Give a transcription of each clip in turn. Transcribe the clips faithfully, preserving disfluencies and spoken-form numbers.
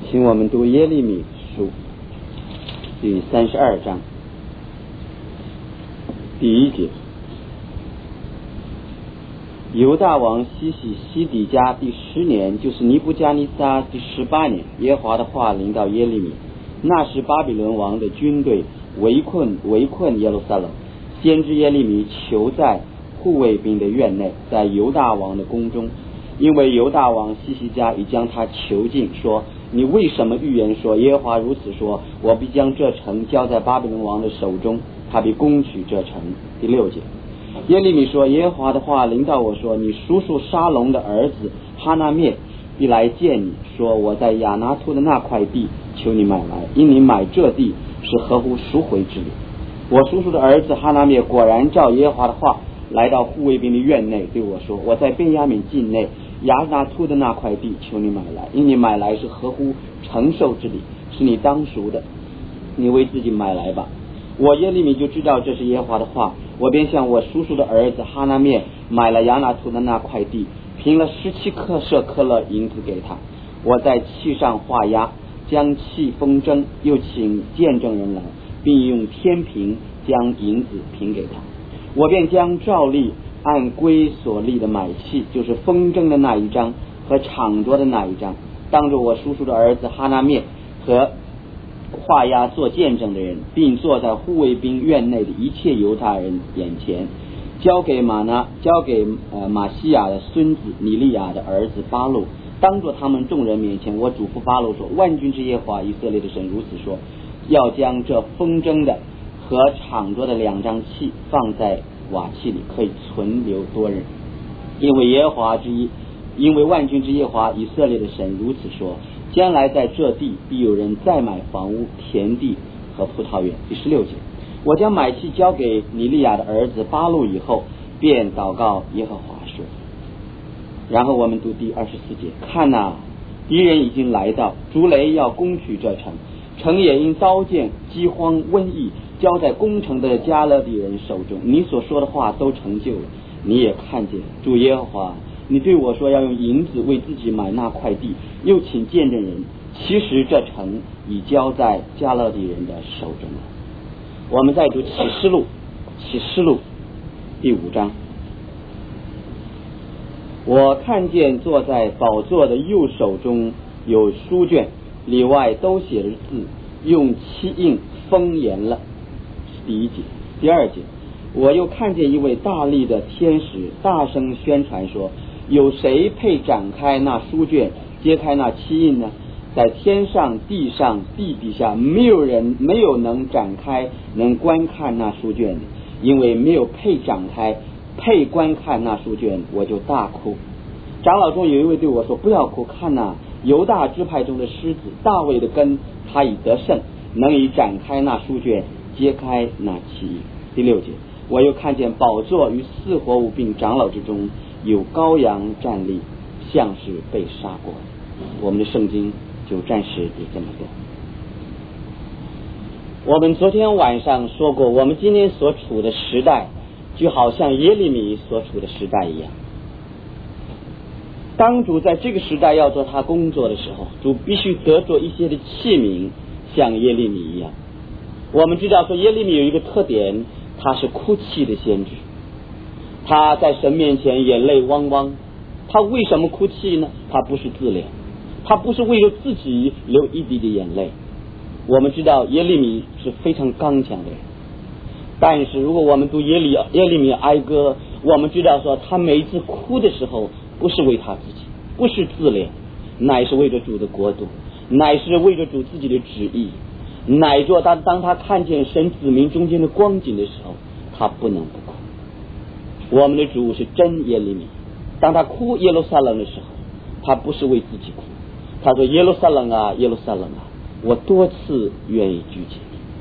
请我们读耶利米书第三十二章第一节。犹大王西西西底家第十年，就是尼布加尼撒第十八年，耶和华的话临到耶利米。那时巴比伦王的军队围困围困耶路撒冷，先知耶利米囚在护卫兵的院内，在犹大王的宫中，因为犹大王西西家已将他囚禁，说：你为什么预言说耶和华如此说，我必将这城交在巴比伦王的手中，他必攻取这城。第六节，耶利米说：耶和华的话临到我说，你叔叔沙龙的儿子哈拿灭必来见你，说我在亚拿突的那块地求你买来，因你买这地是合乎赎回之理。我叔叔的儿子哈拿灭果然照耶和华的话来到护卫兵的院内，对我说：我在便雅悯境内亚拿突的那块地求你买来，因你买来是合乎承受之理，是你当赎的，你为自己买来吧。我耶利米就知道这是耶和华的话，我便向我叔叔的儿子哈拿灭买了亚拿突的那块地，凭了十七克舍克勒银子给他。我在器上画押，将器封蒸，又请见证人来，并用天平将银子平给他。我便将照例按归所立的买器，就是封蒸的那一张和敞桌的那一张，当着我叔叔的儿子哈拿灭和画押做见证的人，并坐在护卫兵院内的一切犹大人眼前，交给马拿交给呃马西亚的孙子尼利亚的儿子巴路，当着他们众人面前，我嘱咐巴路说：万军之耶和华以色列的神如此说，要将这封蒸的和敞桌的两张器放在瓦器里，可以存留多日。因为耶和华之一因为万军之耶和华以色列的神如此说，将来在这地必有人再买房屋、田地和葡萄园。第十六节，我将买器交给尼利亚的儿子巴路以后，便祷告耶和华说。然后我们读第二十四节，看哪，敌人已经来到，竹雷要攻取这城，城也因刀剑、饥荒、瘟疫交在攻城的加勒底人手中。你所说的话都成就了，你也看见。主耶和华，你对我说要用银子为自己买那块地，又请见证人，其实这城已交在加勒底人的手中了。我们再读启示录，启示录第五章。我看见坐在宝座的右手中有书卷，里外都写着字，用漆印封严了。第一节。第二节，我又看见一位大力的天使大声宣传说，有谁配展开那书卷，揭开那漆印呢？在天上、地上、地底下，没有人没有能展开能观看那书卷的，因为没有配展开配观看那书卷，我就大哭。长老中有一位对我说，不要哭，看哪，犹大支派中的狮子大卫的根，他已得胜，能以展开那书卷，揭开那漆印。第六节，我又看见宝座与四活物并长老之中有羔羊站立，像是被杀过。我们的圣经就暂时也这么多。我们昨天晚上说过，我们今天所处的时代就好像耶利米所处的时代一样。当主在这个时代要做他工作的时候，主必须得着一些的器皿，像耶利米一样。我们知道说耶利米有一个特点，他是哭泣的先知，他在神面前眼泪汪汪。他为什么哭泣呢？他不是自怜，他不是为了自己流一滴的眼泪。我们知道耶利米是非常刚强的人，但是如果我们读耶利耶利米哀歌，我们知道说他每一次哭的时候，不是为他自己，不是自怜，乃是为着主的国度，乃是为着主自己的旨意，乃着当当他看见神子民中间的光景的时候，他不能不哭。我们的主是真耶利米，当他哭耶路撒冷的时候，他不是为自己哭，他说耶路撒冷啊耶路撒冷啊，我多次愿意拒绝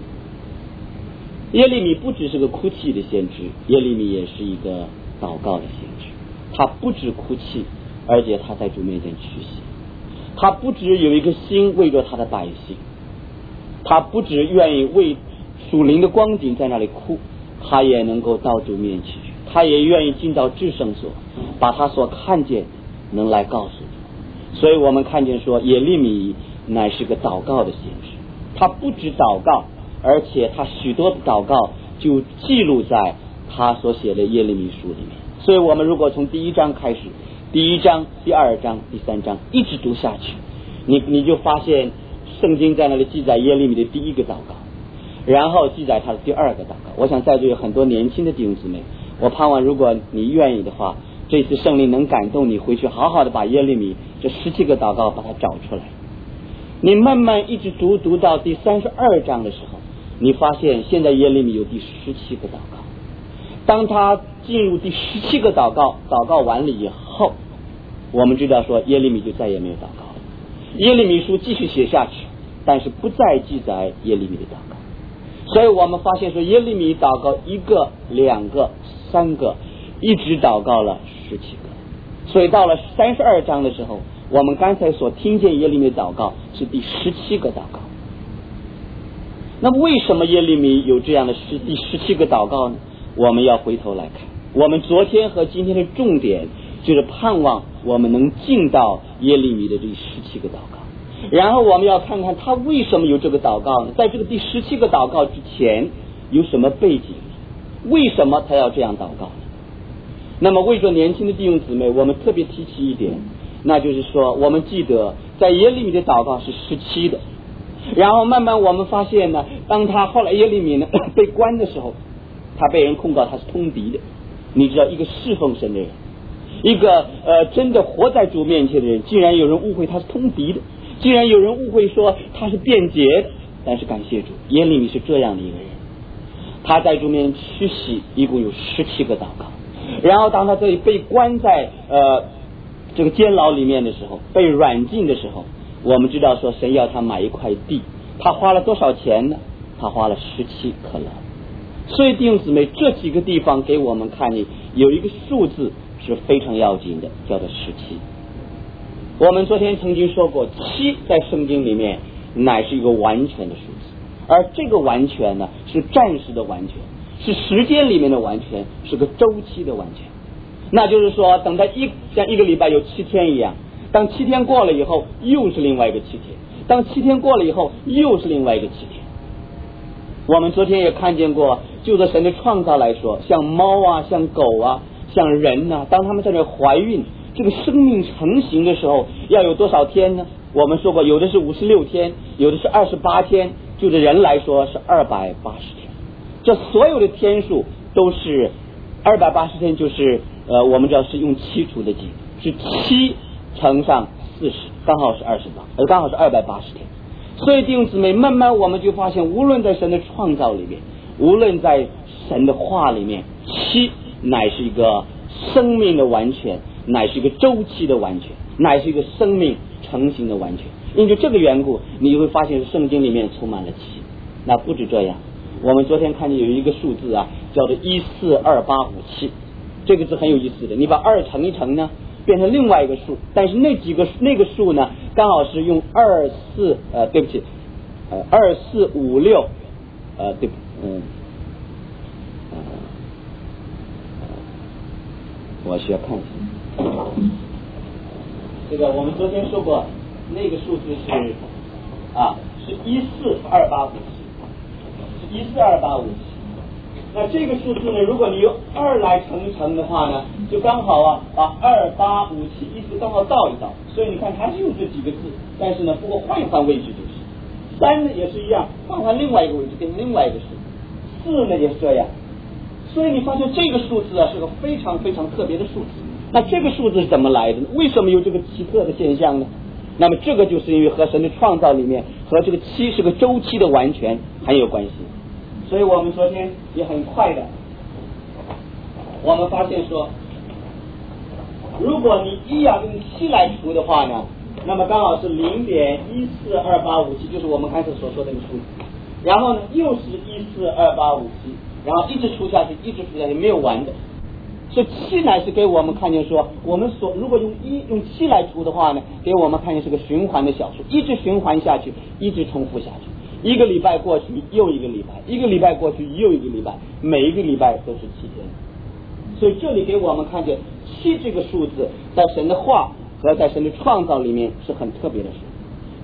你。耶利米不只是个哭泣的先知，耶利米也是一个祷告的先知。他不止哭泣，而且他在主面前屈膝。他不只有一个心为着他的百姓，他不只愿意为属灵的光景在那里哭，他也能够到主面前去，他也愿意进到至圣所，把他所看见能来告诉主。所以我们看见说耶利米乃是个祷告的形式。他不止祷告，而且他许多的祷告就记录在他所写的耶利米书里面。所以我们如果从第一章开始，第一章、第二章、第三章一直读下去，你你就发现圣经在那里记载耶利米的第一个祷告，然后记载他的第二个祷告。我想在座有很多年轻的弟兄姊妹，我盼望如果你愿意的话，这次圣灵能感动你，回去好好的把耶利米这十七个祷告把它找出来。你慢慢一直读读到第三十二章的时候，你发现现在耶利米有第十七个祷告。当他进入第十七个祷告，祷告完了以后，我们知道说耶利米就再也没有祷告了。耶利米书继续写下去，但是不再记载耶利米的祷告。所以我们发现说耶利米祷告一个、两个、三个，一直祷告了十七个。所以到了三十二章的时候，我们刚才所听见耶利米的祷告是第十七个祷告。那么为什么耶利米有这样的十第十七个祷告呢？我们要回头来看，我们昨天和今天的重点就是盼望我们能进到耶利米的这十七个祷告，然后我们要看看他为什么有这个祷告呢？在这个第十七个祷告之前有什么背景？为什么他要这样祷告呢？那么为着年轻的弟兄姊妹，我们特别提起一点，那就是说我们记得在耶利米的祷告是十七的，然后慢慢我们发现呢，当他后来耶利米呢被关的时候，他被人控告他是通敌的。你知道一个侍奉神的人，一个呃真的活在主面前的人，竟然有人误会他是通敌的，竟然有人误会说他是辩解的。但是感谢主，耶利米是这样的一个人，他在主面前屈膝一共有十七个祷告。然后当他这里被关在呃这个监牢里面的时候，被软禁的时候，我们知道说神要他买一块地，他花了多少钱呢？他花了十七克勒。所以弟兄姊妹，这几个地方给我们看见有一个数字是非常要紧的，叫做十七。我们昨天曾经说过，七在圣经里面乃是一个完全的数字，而这个完全呢是暂时的完全，是时间里面的完全，是个周期的完全。那就是说等到一像一个礼拜有七天一样，当七天过了以后又是另外一个七天，当七天过了以后又是另外一个七天。我们昨天也看见过，就着神的创造来说，像猫啊，像狗啊，像人啊，当他们在这怀孕，这个生命成型的时候要有多少天呢？我们说过，有的是五十六天，有的是二十八天，就着人来说是二百八十天。这所有的天数都是二百八十天，就是呃，我们知道是用七除的几，是七乘上四十，刚好是二十八，呃，刚好是二百八十天。所以弟兄姊妹，慢慢我们就发现，无论在神的创造里面，无论在神的话里面，七乃是一个生命的完全，乃是一个周期的完全，乃是一个生命成型的完全。因为这个缘故，你会发现圣经里面充满了七。那不止这样，我们昨天看见有一个数字啊，叫做一四二八五七，这个是很有意思的。你把二乘一乘呢，变成另外一个数，但是那几个那个数呢，刚好是用二四呃，对不起，呃二四五六，呃对，嗯，呃，我需要看一下。这个我们昨天说过，那个数字是啊，是一四二八五七，是一四二八五七。那这个数字呢，如果你用二来乘一乘的话呢，就刚好啊，把二八五七意思刚好倒一倒。所以你看还是用这几个字，但是呢，不过换一换位置就是。三呢也是一样，换换另外一个位置变成另外一个数。四呢也是这样。所以你发现这个数字啊是个非常非常特别的数字。那这个数字是怎么来的呢？为什么有这个奇特的现象呢？那么这个就是因为和神的创造里面和这个七是个周期的完全很有关系。所以我们昨天也很快的，我们发现说，如果你一要用七来除的话呢，那么刚好是零点一四二八五七，就是我们开始所说的那个数字。然后呢，又是一四二八五七，然后一直除下去，一直除下去，没有完的。所以七乃是给我们看见说，我们所如果用一用七来除的话呢，给我们看见是个循环的小数，一直循环下去，一直重复下去。一个礼拜过去又一个礼拜，一个礼拜过去又一个礼拜，每一个礼拜都是七天。所以这里给我们看见七这个数字在神的话和在神的创造里面是很特别的数。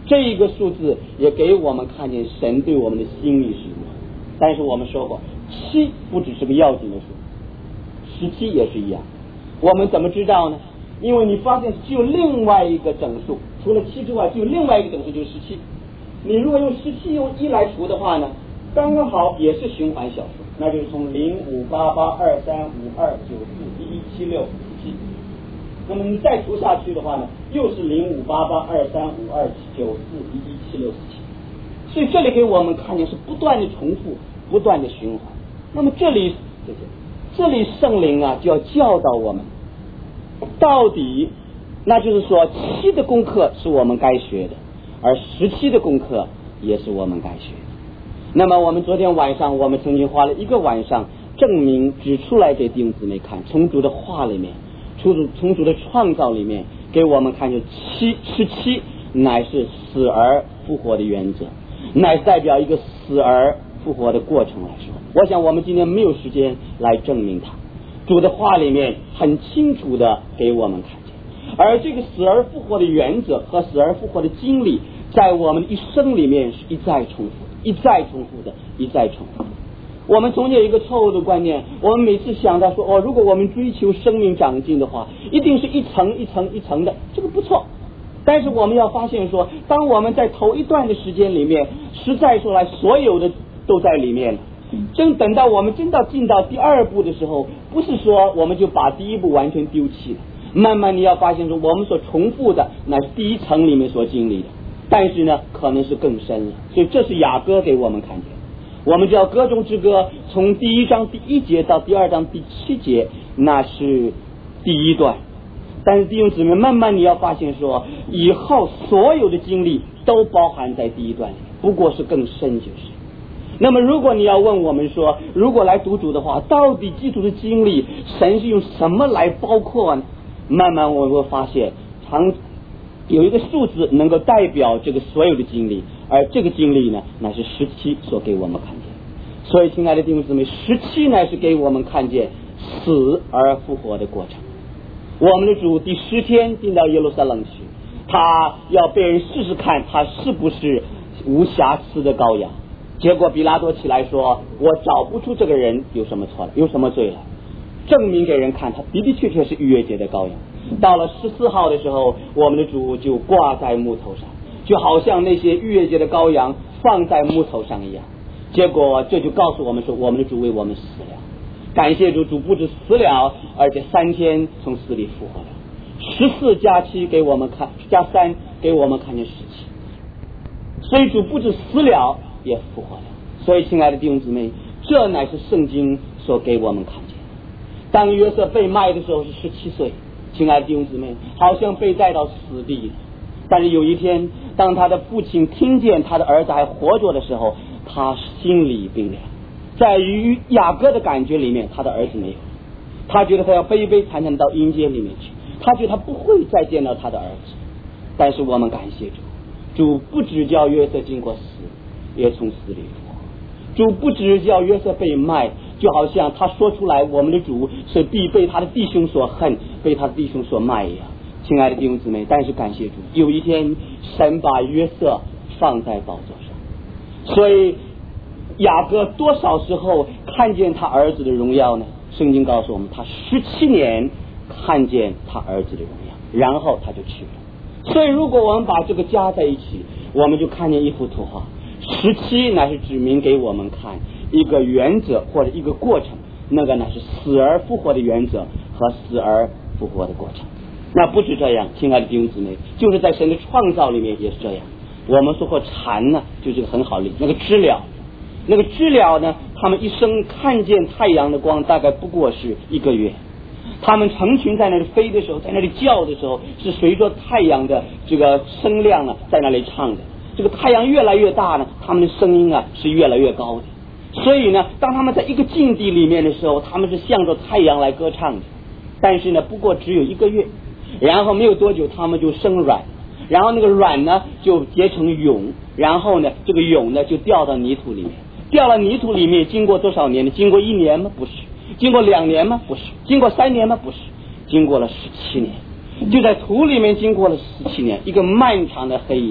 这一个数字也给我们看见神对我们的心意是什么。但是我们说过，七不只是个要紧的数，十七也是一样。我们怎么知道呢？因为你发现只有另外一个整数，除了七之外，只有另外一个整数就是十七。你如果用十七用一来除的话呢，刚刚好也是循环小数，那就是从零五八八二三五二九四一一七六七。那么你再除下去的话呢，又是零五八八二三五二九四一一七六四七。所以这里给我们看见是不断的重复，不断的循环。那么这里这里圣灵啊就要教导我们，到底那就是说七的功课是我们该学的，而十七的功课也是我们该学的。那么我们昨天晚上我们曾经花了一个晚上证明指出来给弟兄姊妹看，从主的话里面，从从主的创造里面给我们看见七十七乃是死而复活的原则，乃是代表一个死而复活的过程来说。我想我们今天没有时间来证明它，主的话里面很清楚的给我们看见，而这个死而复活的原则和死而复活的经历在我们一生里面是一再重复一再重复的一再重复的。我们总有一个错误的观念，我们每次想到说哦，如果我们追求生命长进的话，一定是一层一层一层的，这个不错。但是我们要发现说，当我们在头一段的时间里面，实在说来所有的都在里面了，真等到我们真到进到第二步的时候，不是说我们就把第一步完全丢弃了，慢慢你要发现说我们所重复的乃是第一层里面所经历的，但是呢可能是更深了。所以这是雅歌给我们看见，我们知道歌中之歌从第一章第一节到第二章第七节那是第一段，但是弟兄姊妹慢慢你要发现说以后所有的经历都包含在第一段里，不过是更深就是。那么如果你要问我们说，如果来读主的话，到底基督的经历神是用什么来包括呢？慢慢我会发现常有一个数字能够代表这个所有的经历，而这个经历呢乃是十七所给我们看见。所以亲爱的弟兄姊妹，十七乃是给我们看见死而复活的过程。我们的主第十天进到耶路撒冷去，他要被人试试看他是不是无瑕疵的羔羊。结果比拉多起来说，我找不出这个人有什么错了，有什么罪了，证明给人看他的的确确是逾越节的羔羊。到了十四号的时候，我们的主就挂在木头上，就好像那些逾越节的羔羊放在木头上一样。结果这就告诉我们说，我们的主为我们死了，感谢主，主不止死了，而且三天从死里复活了。十四加七给我们看，加三给我们看见十七，所以主不止死了也复活了。所以亲爱的弟兄姊妹，这乃是圣经所给我们看见。当约瑟被卖的时候是十七岁，亲爱的弟兄姊妹，好像被带到死地。但是有一天，当他的父亲听见他的儿子还活着的时候，他心里冰凉。在于雅各的感觉里面，他的儿子没有，他觉得他要悲悲惨惨到阴间里面去，他觉得他不会再见到他的儿子。但是我们感谢主，主不只叫约瑟经过死，也从死里复活。主不只叫约瑟被卖，就好像他说出来我们的主是必被他的弟兄所恨，被他的弟兄所卖一样。亲爱的弟兄姊妹，但是感谢主，有一天神把约瑟放在宝座上。所以雅各多少时候看见他儿子的荣耀呢？圣经告诉我们，他十七年看见他儿子的荣耀，然后他就去了。所以如果我们把这个加在一起，我们就看见一幅图画。十七乃是指明给我们看一个原则或者一个过程，那个乃是死而复活的原则和死而复活的过程。那不止这样，亲爱的弟兄姊妹，就是在神的创造里面也是这样。我们说过蝉呢，就是个很好的例子，那个知了，那个知了呢，他们一生看见太阳的光大概不过是一个月。他们成群在那里飞的时候，在那里叫的时候，是随着太阳的这个声量啊，在那里唱的。这个太阳越来越大呢，他们的声音啊是越来越高的。所以呢，当他们在一个境地里面的时候，他们是向着太阳来歌唱的。但是呢，不过只有一个月，然后没有多久，他们就生卵，然后那个卵呢就结成蛹，然后呢，这个蛹呢就掉到泥土里面，掉到泥土里面，经过多少年呢？经过一年吗？不是。经过两年吗？不是。经过三年吗？不是。经过了十七年，就在土里面经过了十七年，一个漫长的黑夜，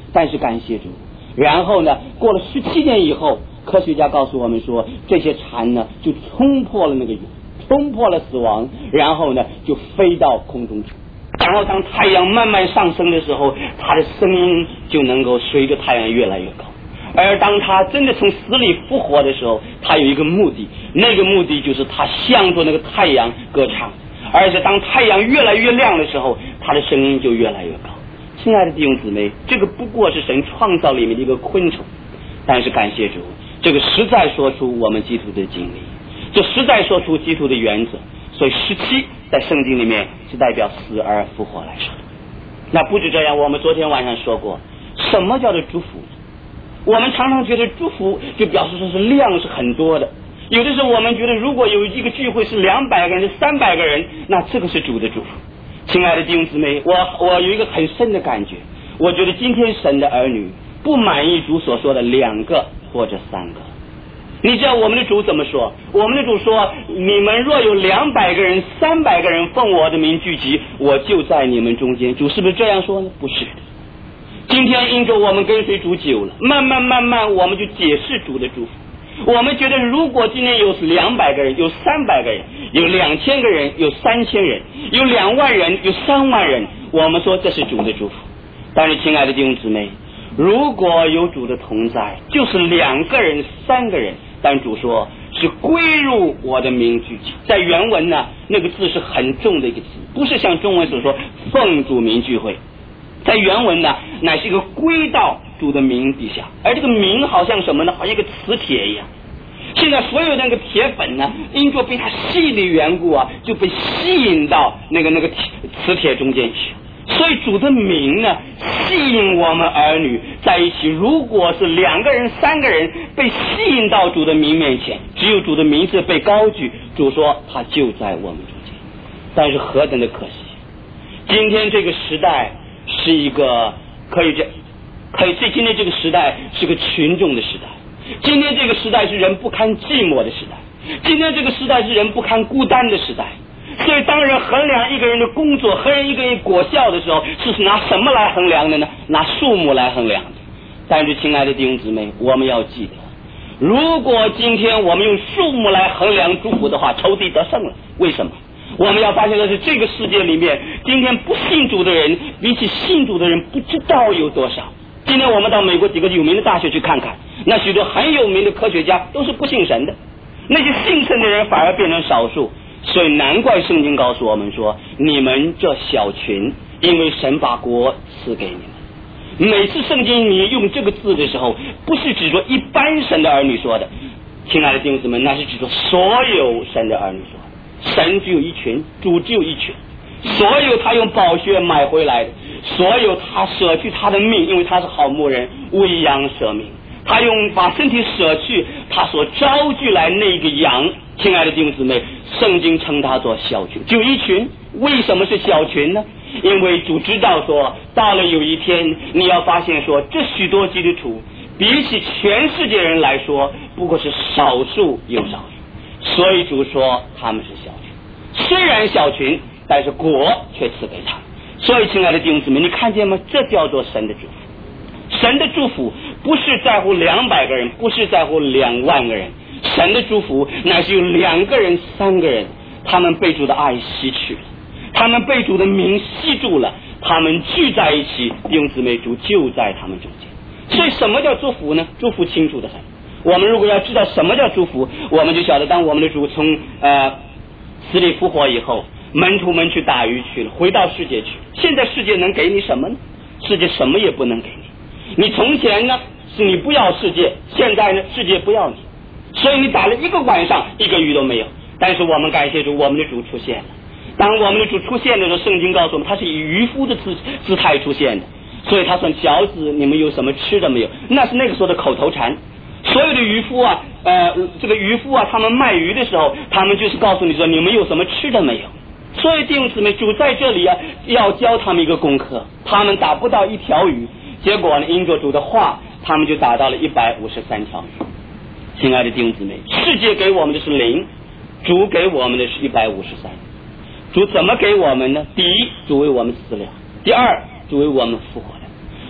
但是感谢主，然后呢，过了十七年以后，科学家告诉我们说，这些蝉呢就冲破了那个冲破了死亡，然后呢就飞到空中去。然后当太阳慢慢上升的时候，它的声音就能够随着太阳越来越高。而当他真的从死里复活的时候，他有一个目的，那个目的就是他向着那个太阳歌唱，而且当太阳越来越亮的时候，他的声音就越来越高。亲爱的弟兄姊妹，这个不过是神创造里面的一个昆虫，但是感谢主，这个实在说出我们基督的经历，这实在说出基督的原则。所以十七在圣经里面是代表死而复活来说的。那不止这样，我们昨天晚上说过，什么叫做祝福？我们常常觉得祝福就表示说是量是很多的，有的时候我们觉得如果有一个聚会是两百个人、三百个人，那这个是主的祝福。亲爱的弟兄姊妹，我我有一个很深的感觉，我觉得今天神的儿女不满意主所说的两个或者三个。你知道我们的主怎么说？我们的主说，你们若有两百个人、三百个人奉我的名聚集，我就在你们中间。主是不是这样说呢？不是的。今天因着我们跟随主久了，慢慢慢慢我们就解释主的祝福。我们觉得如果今天有两百个人，有三百个人，有两千个人，有三千人，有两万人，有三万人，我们说这是主的祝福。但是亲爱的弟兄姊妹，如果有主的同在，就是两个人、三个人，但主说是归入我的名聚集。在原文呢，那个字是很重的一个字，不是像中文所说奉主名聚会。在原文呢，乃是一个归到主的名底下，而这个名好像什么呢？好像一个磁铁一样。现在所有的那个铁粉呢，因着被它吸的缘故啊，就被吸引到那个那个磁铁中间去。所以主的名呢，吸引我们儿女在一起。如果是两个人、三个人被吸引到主的名面前，只有主的名字被高举，主说他就在我们中间。但是何等的可惜！今天这个时代是一个可以这可以这今天这个时代是个群众的时代，今天这个时代是人不堪寂寞的时代，今天这个时代是人不堪孤单的时代。所以当人衡量一个人的工作，衡量一个人果效的时候，是拿什么来衡量的呢？拿数目来衡量的。但是亲爱的弟兄姊妹，我们要记得，如果今天我们用数目来衡量祝福的话，仇敌得胜了。为什么？我们要发现的是，这个世界里面今天不信主的人比起信主的人不知道有多少。今天我们到美国几个有名的大学去看看，那许多很有名的科学家都是不信神的，那些信神的人反而变成少数。所以难怪圣经告诉我们说，你们这小群，因为神把国赐给你们。每次圣经你用这个字的时候，不是指着一般神的儿女说的，亲爱的弟兄姊妹，那是指着所有神的儿女说的。神只有一群，主只有一群，所有他用宝血买回来的，所有他舍去他的命，因为他是好牧人，为羊舍命，他用把身体舍去，他所招聚来那个羊。亲爱的弟兄姊妹，圣经称他做小群，就一群。为什么是小群呢？因为主知道说，到了有一天你要发现说，这许多基督徒比起全世界人来说，不过是少数又少数，所以主说他们是小群。虽然小群，但是国却赐给他们。所以亲爱的弟兄姊妹，你看见吗？这叫做神的祝福。神的祝福不是在乎两百个人，不是在乎两万个人，神的祝福乃是有两个人、三个人，他们被主的爱吸取了，他们被主的名吸住了，他们聚在一起，弟兄姊妹，主就在他们中间。所以什么叫祝福呢？祝福清楚的很。我们如果要知道什么叫祝福，我们就晓得，当我们的主从呃死里复活以后，门徒们去打鱼去了，回到世界去。现在世界能给你什么呢？世界什么也不能给你。你从前呢是你不要世界，现在呢世界不要你，所以你打了一个晚上一个鱼都没有。但是我们感谢主，我们的主出现了。当我们的主出现的时候，圣经告诉我们他是以渔夫的姿姿态出现的，所以他说小子你们有什么吃的没有？那是那个时候的口头禅。所有的渔夫啊呃这个渔夫啊他们卖鱼的时候，他们就是告诉你说你们有什么吃的没有。所以弟兄姊妹，主在这里啊要教他们一个功课，他们打不到一条鱼，结果呢因着主的话，他们就打到了一百五十三条鱼。亲爱的弟兄姊妹，世界给我们的是零，主给我们的是一百五十三。主怎么给我们呢？第一，主为我们死了；第二，主为我们复活了。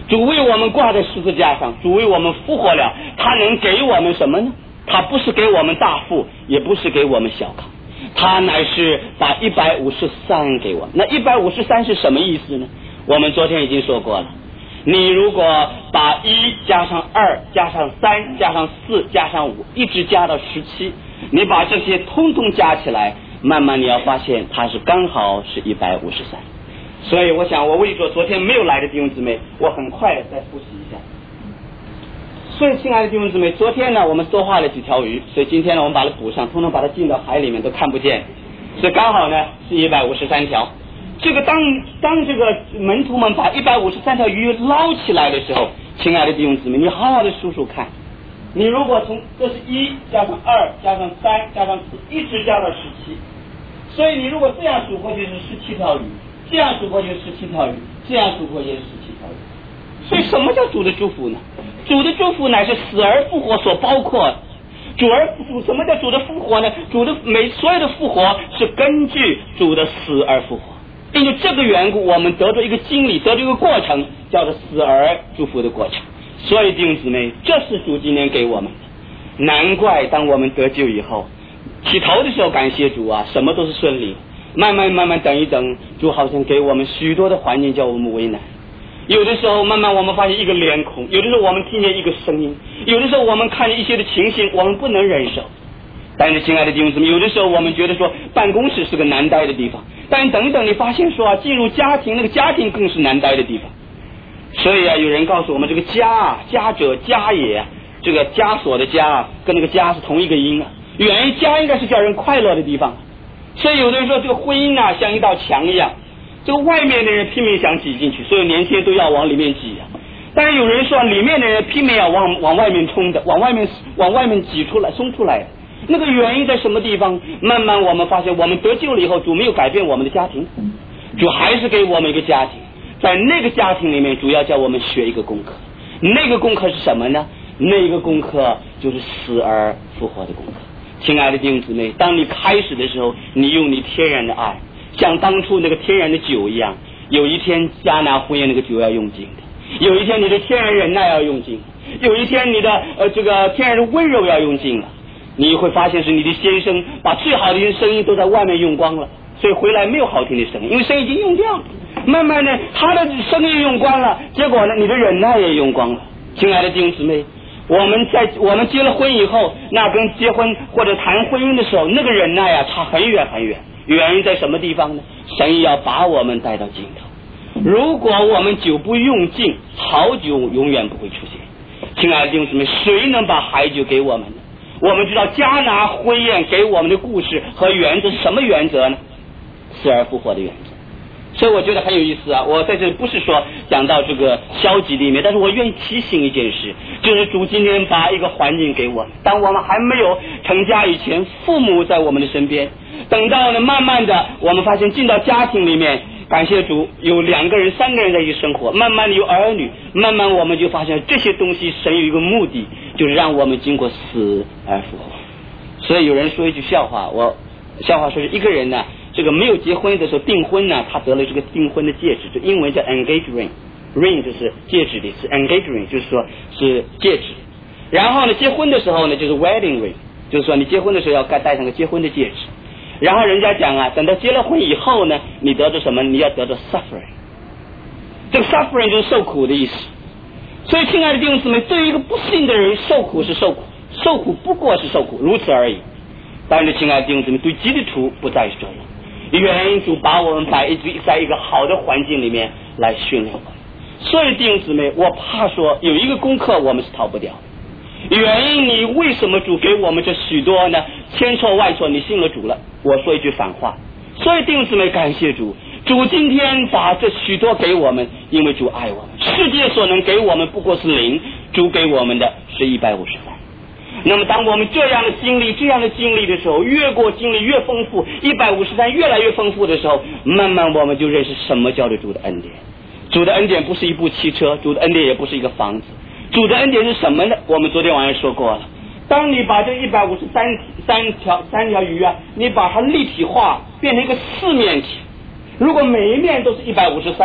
主为我们挂在十字架上，主为我们复活了，他能给我们什么呢？他不是给我们大富，也不是给我们小康，他乃是把一百五十三给我们。那一百五十三是什么意思呢？我们昨天已经说过了，你如果把一加上二加上三加上四加上五一直加到十七，你把这些通通加起来，慢慢你要发现它是刚好是一百五十三。所以我想我为着昨天没有来的弟兄姊妹，我很快再复习一下。所以亲爱的弟兄姊妹，昨天呢我们多画了几条鱼，所以今天呢我们把它补上，通通把它进到海里面都看不见，所以刚好呢是一百五十三条。这个当当这个门徒们把一百五十三条鱼捞起来的时候，亲爱的弟兄姊妹，你好好的数数看，你如果从这是一加上二加上三加上四一直加到十七，所以你如果这样数过去是十七条鱼，这样数过去是十七条鱼，这样数过去是十七条鱼。所以什么叫主的祝福呢？主的祝福乃是死而复活所包括的。主而主什么叫主的复活呢？主的每所有的复活是根据主的死而复活。因为这个缘故，我们得到一个经历，得到一个过程，叫做死而祝福的过程。所以弟兄姊妹，这是主今天给我们的。难怪当我们得救以后，起头的时候感谢主啊，什么都是顺利，慢慢慢慢等一等，主好像给我们许多的环境叫我们为难。有的时候慢慢我们发现一个脸孔，有的时候我们听见一个声音，有的时候我们看见一些的情形我们不能忍受。但是亲爱的弟兄姊妹，有的时候我们觉得说办公室是个难待的地方，但等等你发现说啊，进入家庭，那个家庭更是难待的地方。所以啊，有人告诉我们，这个家啊，家者家也啊，这个枷锁的家啊，跟那个家是同一个音啊。原家应该是叫人快乐的地方。所以有的人说这个婚姻啊像一道墙一样，这个外面的人拼命想挤进去，所有年轻人都要往里面挤啊。但是有人说里面的人拼命要往往外面冲的，往外面往外面挤出来松出来。那个原因在什么地方？慢慢我们发现，我们得救了以后，主没有改变我们的家庭，主还是给我们一个家庭。在那个家庭里面，主要叫我们学一个功课。那个功课是什么呢？那个功课就是死而复活的功课。亲爱的弟兄姊妹，当你开始的时候，你用你天然的爱，像当初那个天然的酒一样，有一天迦拿婚宴那个酒要用尽的，有一天你的天然忍耐要用尽，有一天你的呃这个天然的温柔要用尽了。你会发现是你的先生把最好的一些声音都在外面用光了，所以回来没有好听的声音，因为声音已经用掉了。慢慢的他的声音用光了，结果呢你的忍耐也用光了。亲爱的弟兄姊妹，我们在我们结了婚以后，那跟结婚或者谈婚姻的时候，那个忍耐啊差很远很远。原因在什么地方呢？神要把我们带到尽头。如果我们酒不用尽，好酒永远不会出现。亲爱的弟兄姊妹，谁能把好酒给我们呢？我们知道迦拿婚宴给我们的故事和原则是什么原则呢？死而复活的原则。所以我觉得很有意思啊！我在这里不是说讲到这个消极的一面，但是我愿意提醒一件事，就是主今天把一个环境给我们，当我们还没有成家以前，父母在我们的身边，等到呢慢慢的我们发现进到家庭里面，感谢主有两个人三个人在一起生活，慢慢的有儿女，慢慢我们就发现这些东西神有一个目的，就是让我们经过死而复活。所以有人说一句笑话，我笑话说是一个人呢，这个没有结婚的时候订婚呢，他得了这个订婚的戒指，就英文叫 engage ring， ring 就是戒指的，是 engage ring 就是说是戒指。然后呢结婚的时候呢就是 wedding ring， 就是说你结婚的时候要该戴上个结婚的戒指。然后人家讲啊，等到结了婚以后呢，你得着什么？你要得着 suffering， 这个 suffering 就是受苦的意思。所以亲爱的弟兄姊妹，对于一个不信的人，受苦是受苦，受苦不过是受苦，如此而已。但是亲爱的弟兄姊妹，对基督徒不再是这样。原因主把我们摆一在一个好的环境里面来训练我们。所以弟兄姊妹，我怕说有一个功课我们是逃不掉的。原因你为什么主给我们这许多呢？千错万错，你信了主了。我说一句反话，所以弟兄姊妹感谢主，主今天把这许多给我们，因为主爱我们。世界所能给我们不过是零，主给我们的是一百五十三。那么当我们这样的经历这样的经历的时候，越过经历越丰富，一百五十三越来越丰富的时候，慢慢我们就认识什么叫做主的恩典。主的恩典不是一部汽车，主的恩典也不是一个房子，主的恩典是什么呢？我们昨天晚上说过了，当你把这一百五十三三条三条鱼啊，你把它立体化变成一个四面体，如果每一面都是一百五十三，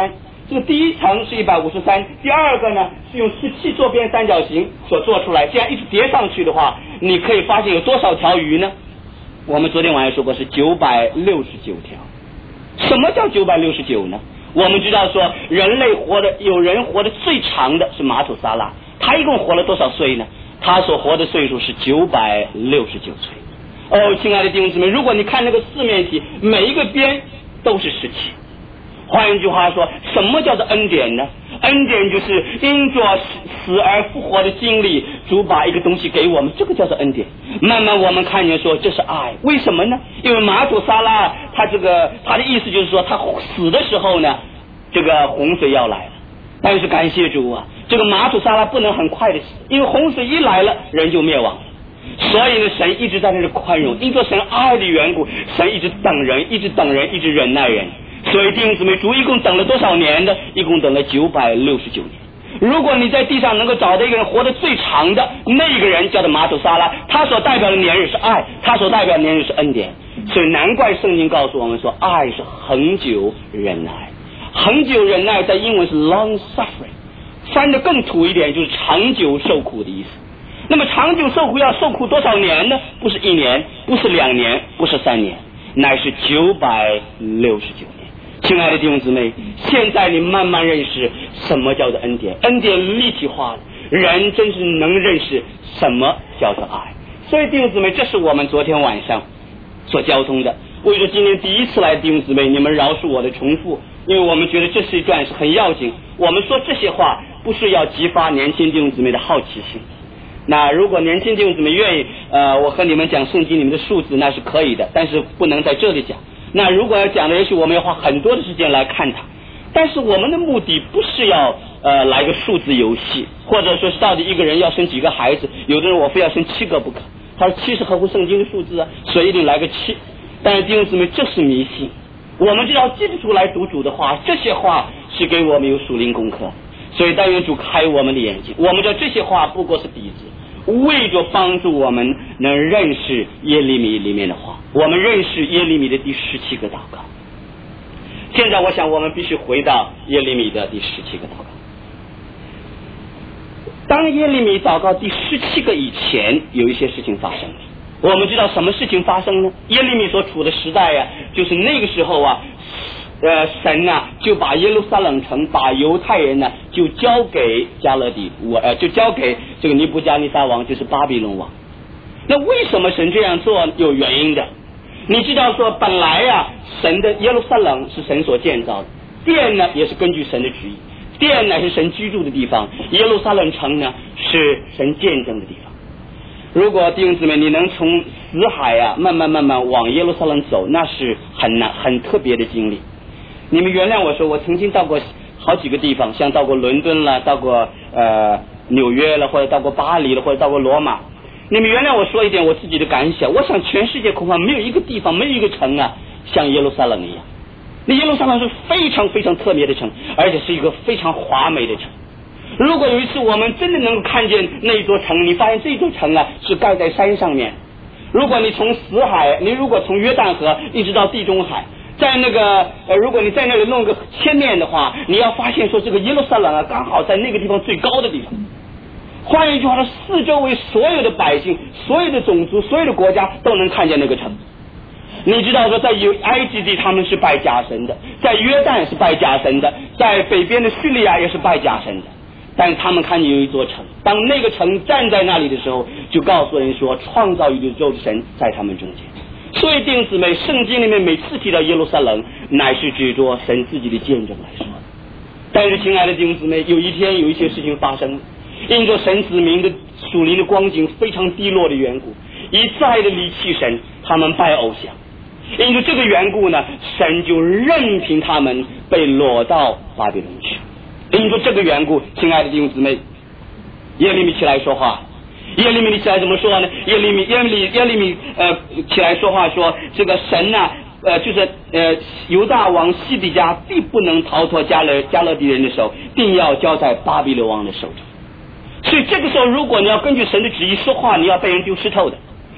这个第一层是一百五十三，第二个呢是用十七坐边三角形所做出来，这样一直叠上去的话，你可以发现有多少条鱼呢？我们昨天晚上说过是九百六十九条。什么叫九百六十九呢？我们知道说人类活的，有人活的最长的是马土萨拉，他一共活了多少岁呢？他所活的岁数是九百六十九岁。哦，亲爱的弟兄姊妹，如果你看那个四面体，每一个边都是十七。换一句话说，什么叫做恩典呢？恩典就是因着死而复活的经历，主把一个东西给我们，这个叫做恩典。慢慢我们看见说这是爱，为什么呢？因为马土萨拉他这个他的意思就是说，他死的时候呢，这个洪水要来了，但是感谢主啊，这个马土萨拉不能很快的死，因为洪水一来了，人就灭亡了。所以呢，神一直在那里宽容，因着神爱的缘故，神一直等人，一直等人，一直忍耐人。所以弟兄姊妹，主一共等了多少年呢？一共等了九百六十九年。如果你在地上能够找到一个人活得最长的，那个人叫做马土萨拉，他所代表的年日是爱，他所代表的年日是恩典。所以难怪圣经告诉我们说，爱是恒久忍耐。恒久忍耐在英文是 long suffering， 翻得更土一点就是长久受苦的意思。那么长久受苦要受苦多少年呢？不是一年，不是两年，不是三年，乃是九百六十九年。亲爱的弟兄姊妹，现在你慢慢认识什么叫做恩典，恩典立体化了，人真是能认识什么叫做爱。所以弟兄姊妹，这是我们昨天晚上所交通的。为了今天第一次来的弟兄姊妹，你们饶恕我的重复，因为我们觉得这是一段是很要紧。我们说这些话不是要激发年轻弟兄姊妹的好奇心。那如果年轻弟兄姊妹愿意，呃，我和你们讲圣经里面的数字那是可以的，但是不能在这里讲。那如果要讲的，也许我们要花很多的时间来看它。但是我们的目的不是要呃来个数字游戏，或者说是到底一个人要生几个孩子，有的人我非要生七个不可，他说七是合乎圣经的数字啊，所以一定来个七。但是弟兄姊妹，这是迷信。我们知道基督徒来读主的话，这些话是给我们有属灵功课，所以但愿主开我们的眼睛。我们知道这些话不过是底子，为着帮助我们能认识耶利米里面的话，我们认识耶利米的第十七个祷告。现在我想我们必须回到耶利米的第十七个祷告。当耶利米祷告第十七个以前，有一些事情发生了。我们知道什么事情发生呢？耶利米所处的时代呀、啊，就是那个时候啊，呃，神啊就把耶路撒冷城，把犹太人呢就交给加勒底，我呃就交给这个尼布加尼撒王，就是巴比伦王。那为什么神这样做？有原因的。你知道说，本来呀、啊，神的耶路撒冷是神所建造的，殿呢也是根据神的旨意，殿呢是神居住的地方，耶路撒冷城呢是神见证的地方。如果弟兄姊妹你能从死海啊慢慢慢慢往耶路撒冷走，那是很难很特别的经历。你们原谅我说，我曾经到过好几个地方，像到过伦敦了，到过呃纽约了，或者到过巴黎了，或者到过罗马。你们原谅我说一点我自己的感想，我想全世界恐怕没有一个地方，没有一个城啊像耶路撒冷一样。那耶路撒冷是非常非常特别的城，而且是一个非常华美的城。如果有一次我们真的能够看见那一座城，你发现这座城啊是盖在山上面。如果你从死海，你如果从约旦河一直到地中海，在那个呃，如果你在那里弄个切面的话，你要发现说这个耶路撒冷啊刚好在那个地方最高的地方。换一句话说，四周围所有的百姓，所有的种族，所有的国家都能看见那个城。你知道说，在埃及地他们是拜假神的，在约旦是拜假神的，在北边的叙利亚也是拜假神的。但是他们看见有一座城，当那个城站在那里的时候，就告诉人说，创造宇宙的神在他们中间。所以弟兄姊妹，圣经里面每次提到耶路撒冷，乃是指着神自己的见证来说。但是亲爱的弟兄姊妹，有一天有一些事情发生了，因着神子民的属灵的光景非常低落的缘故，一再的离弃神，他们拜偶像。因着这个缘故呢，神就任凭他们被落到巴比伦去。因着这个缘故，亲爱的弟兄姊妹，耶利米起来说话。耶利米起来怎么说呢？耶利米耶利耶利米呃起来说话说，这个神呐、啊，呃就是呃犹大王西底家必不能逃脱加勒加勒底人的手，定要交在巴比伦王的手中。所以这个时候，如果你要根据神的旨意说话，你要被人丢石头的。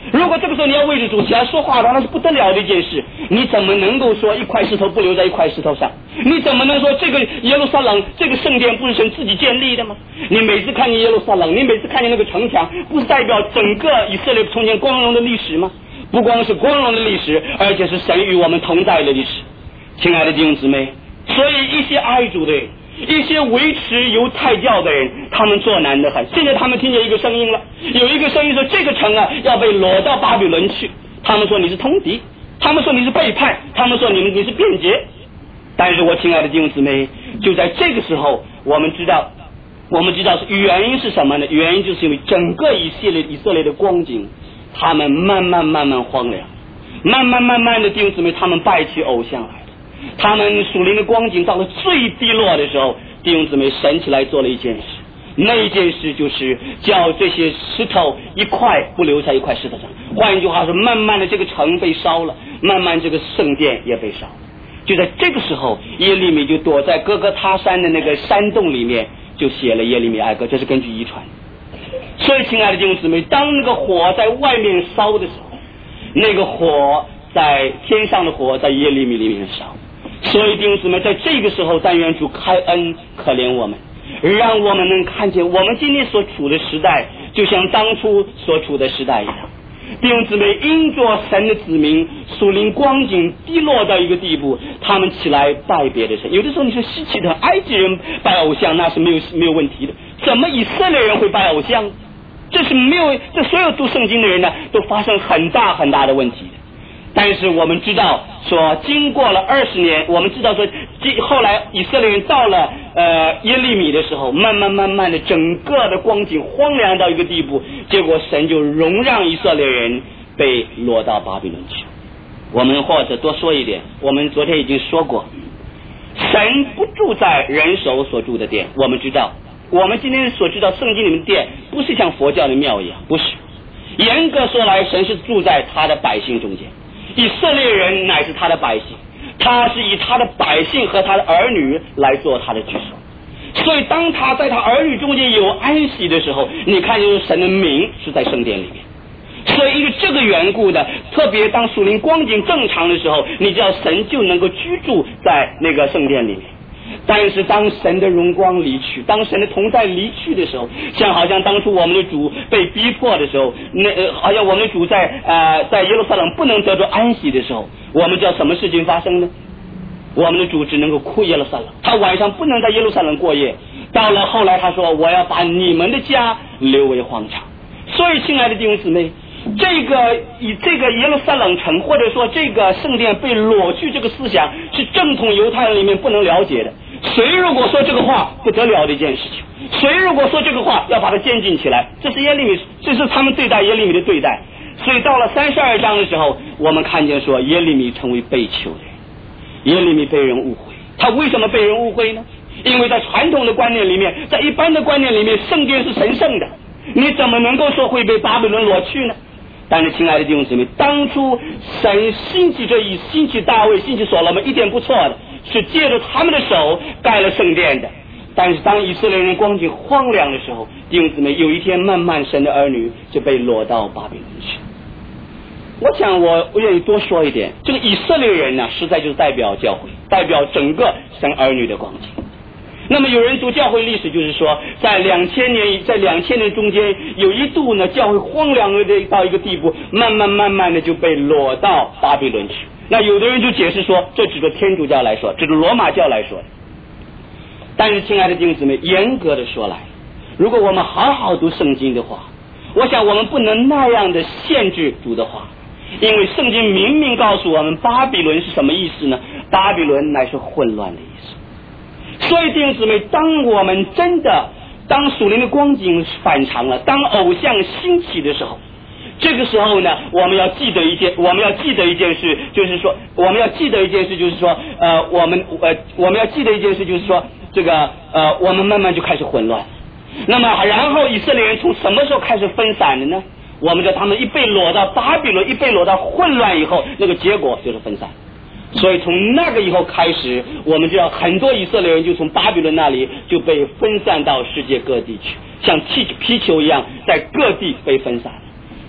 如果这个时候你要为着主起来说话的话，那是不得了的一件事。你怎么能够说一块石头不留在一块石头上？你怎么能说这个耶路撒冷这个圣殿不是神自己建立的吗？你每次看见耶路撒冷，你每次看见那个城墙，不是代表整个以色列从前光荣的历史吗？不光是光荣的历史，而且是神与我们同在的历史。亲爱的弟兄姊妹，所以一些爱主的人，一些维持犹太教的人，他们作难得很。现在他们听见一个声音了，有一个声音说这个城啊要被掳到巴比伦去。他们说你是通敌，他们说你是背叛，他们说你们你是辩解。但是我亲爱的弟兄姊妹，就在这个时候，我们知道，我们知道是原因是什么呢？原因就是因为整个以色列以色列的光景，他们慢慢慢慢荒凉，慢慢慢慢的弟兄姊妹，他们拜起偶像来。他们属灵的光景到了最低落的时候，弟兄姊妹，神起来做了一件事，那一件事就是叫这些石头一块不留在一块石头上。换一句话说，慢慢的这个城被烧了，慢慢这个圣殿也被烧了。就在这个时候，耶利米就躲在哥哥他山的那个山洞里面，就写了耶利米哀歌，这是根据遗传。所以亲爱的弟兄姊妹，当那个火在外面烧的时候，那个火在天上的火在耶利米里面烧。所以弟兄姊妹，在这个时候，但愿主开恩可怜我们，让我们能看见我们今天所处的时代就像当初所处的时代一样。弟兄姊妹，因着神的子民属灵光景低落到一个地步，他们起来拜别的神。有的时候你说稀奇的，埃及人拜偶像那是没有没有问题的，怎么以色列人会拜偶像？这是没有，这所有读圣经的人呢都发生很大很大的问题的。但是我们知道说，经过了二十年，我们知道说，后来以色列人到了呃耶利米的时候，慢慢慢慢的整个的光景荒凉到一个地步，结果神就容让以色列人被掳到巴比伦去。我们或者多说一点，我们昨天已经说过，神不住在人手所住的殿。我们知道，我们今天所知道圣经里面的殿不是像佛教的庙一样，不是。严格说来，神是住在他的百姓中间。以色列人乃是他的百姓，他是以他的百姓和他的儿女来做他的居所。所以当他在他儿女中间有安息的时候，你看就是神的名是在圣殿里面。所以因为这个缘故的，特别当属灵光景正常的时候，你知道神就能够居住在那个圣殿里面。但是当神的荣光离去，当神的同在离去的时候，像好像当初我们的主被逼迫的时候，那、呃、好像我们的主在呃在耶路撒冷不能得着安息的时候，我们知道什么事情发生呢？我们的主只能够哭耶路撒冷，他晚上不能在耶路撒冷过夜。到了后来他说，我要把你们的家留为荒场。所以亲爱的弟兄姊妹，这个以这个耶路撒冷城或者说这个圣殿被掳去这个思想，是正统犹太人里面不能了解的。谁如果说这个话，不得了的一件事情，谁如果说这个话，要把它监禁起来，这是耶利米，这是他们对待耶利米的对待。所以到了三十二章的时候，我们看见说耶利米成为被囚的人，耶利米被人误会。他为什么被人误会呢？因为在传统的观念里面，在一般的观念里面，圣殿是神圣的，你怎么能够说会被巴比伦掳去呢？但是亲爱的弟兄姊妹，当初神兴起这一兴起大卫兴起所罗门一点不错的，是借着他们的手盖了圣殿的。但是当以色列人光景荒凉的时候，弟兄姊妹，有一天慢慢神的儿女就被掳到巴比伦去。我想我我愿意多说一点，这个以色列人呢，实在就是代表教会，代表整个神儿女的光景。那么有人读教会历史，就是说在两千年在两千年中间，有一度呢教会荒凉的到一个地步，慢慢慢慢的就被掳到巴比伦去。那有的人就解释说，这指着天主教来说，指着罗马教来说的。但是亲爱的弟兄姊妹，严格的说来，如果我们好好读圣经的话，我想我们不能那样的限制读的话，因为圣经明明告诉我们巴比伦是什么意思呢？巴比伦乃是混乱的意思。所以弟兄姊妹，当我们真的当属灵的光景反常了，当偶像兴起的时候，这个时候呢，我们要记得一件我们要记得一件事，就是说我们要记得一件事就是说呃我们呃我们要记得一件事就是说这个呃我们慢慢就开始混乱。那么然后以色列人从什么时候开始分散的呢？我们知道他们一被掳到巴比伦，一被掳到混乱以后，那个结果就是分散。所以从那个以后开始，我们知道很多以色列人就从巴比伦那里就被分散到世界各地去，像气皮球一样在各地被分散。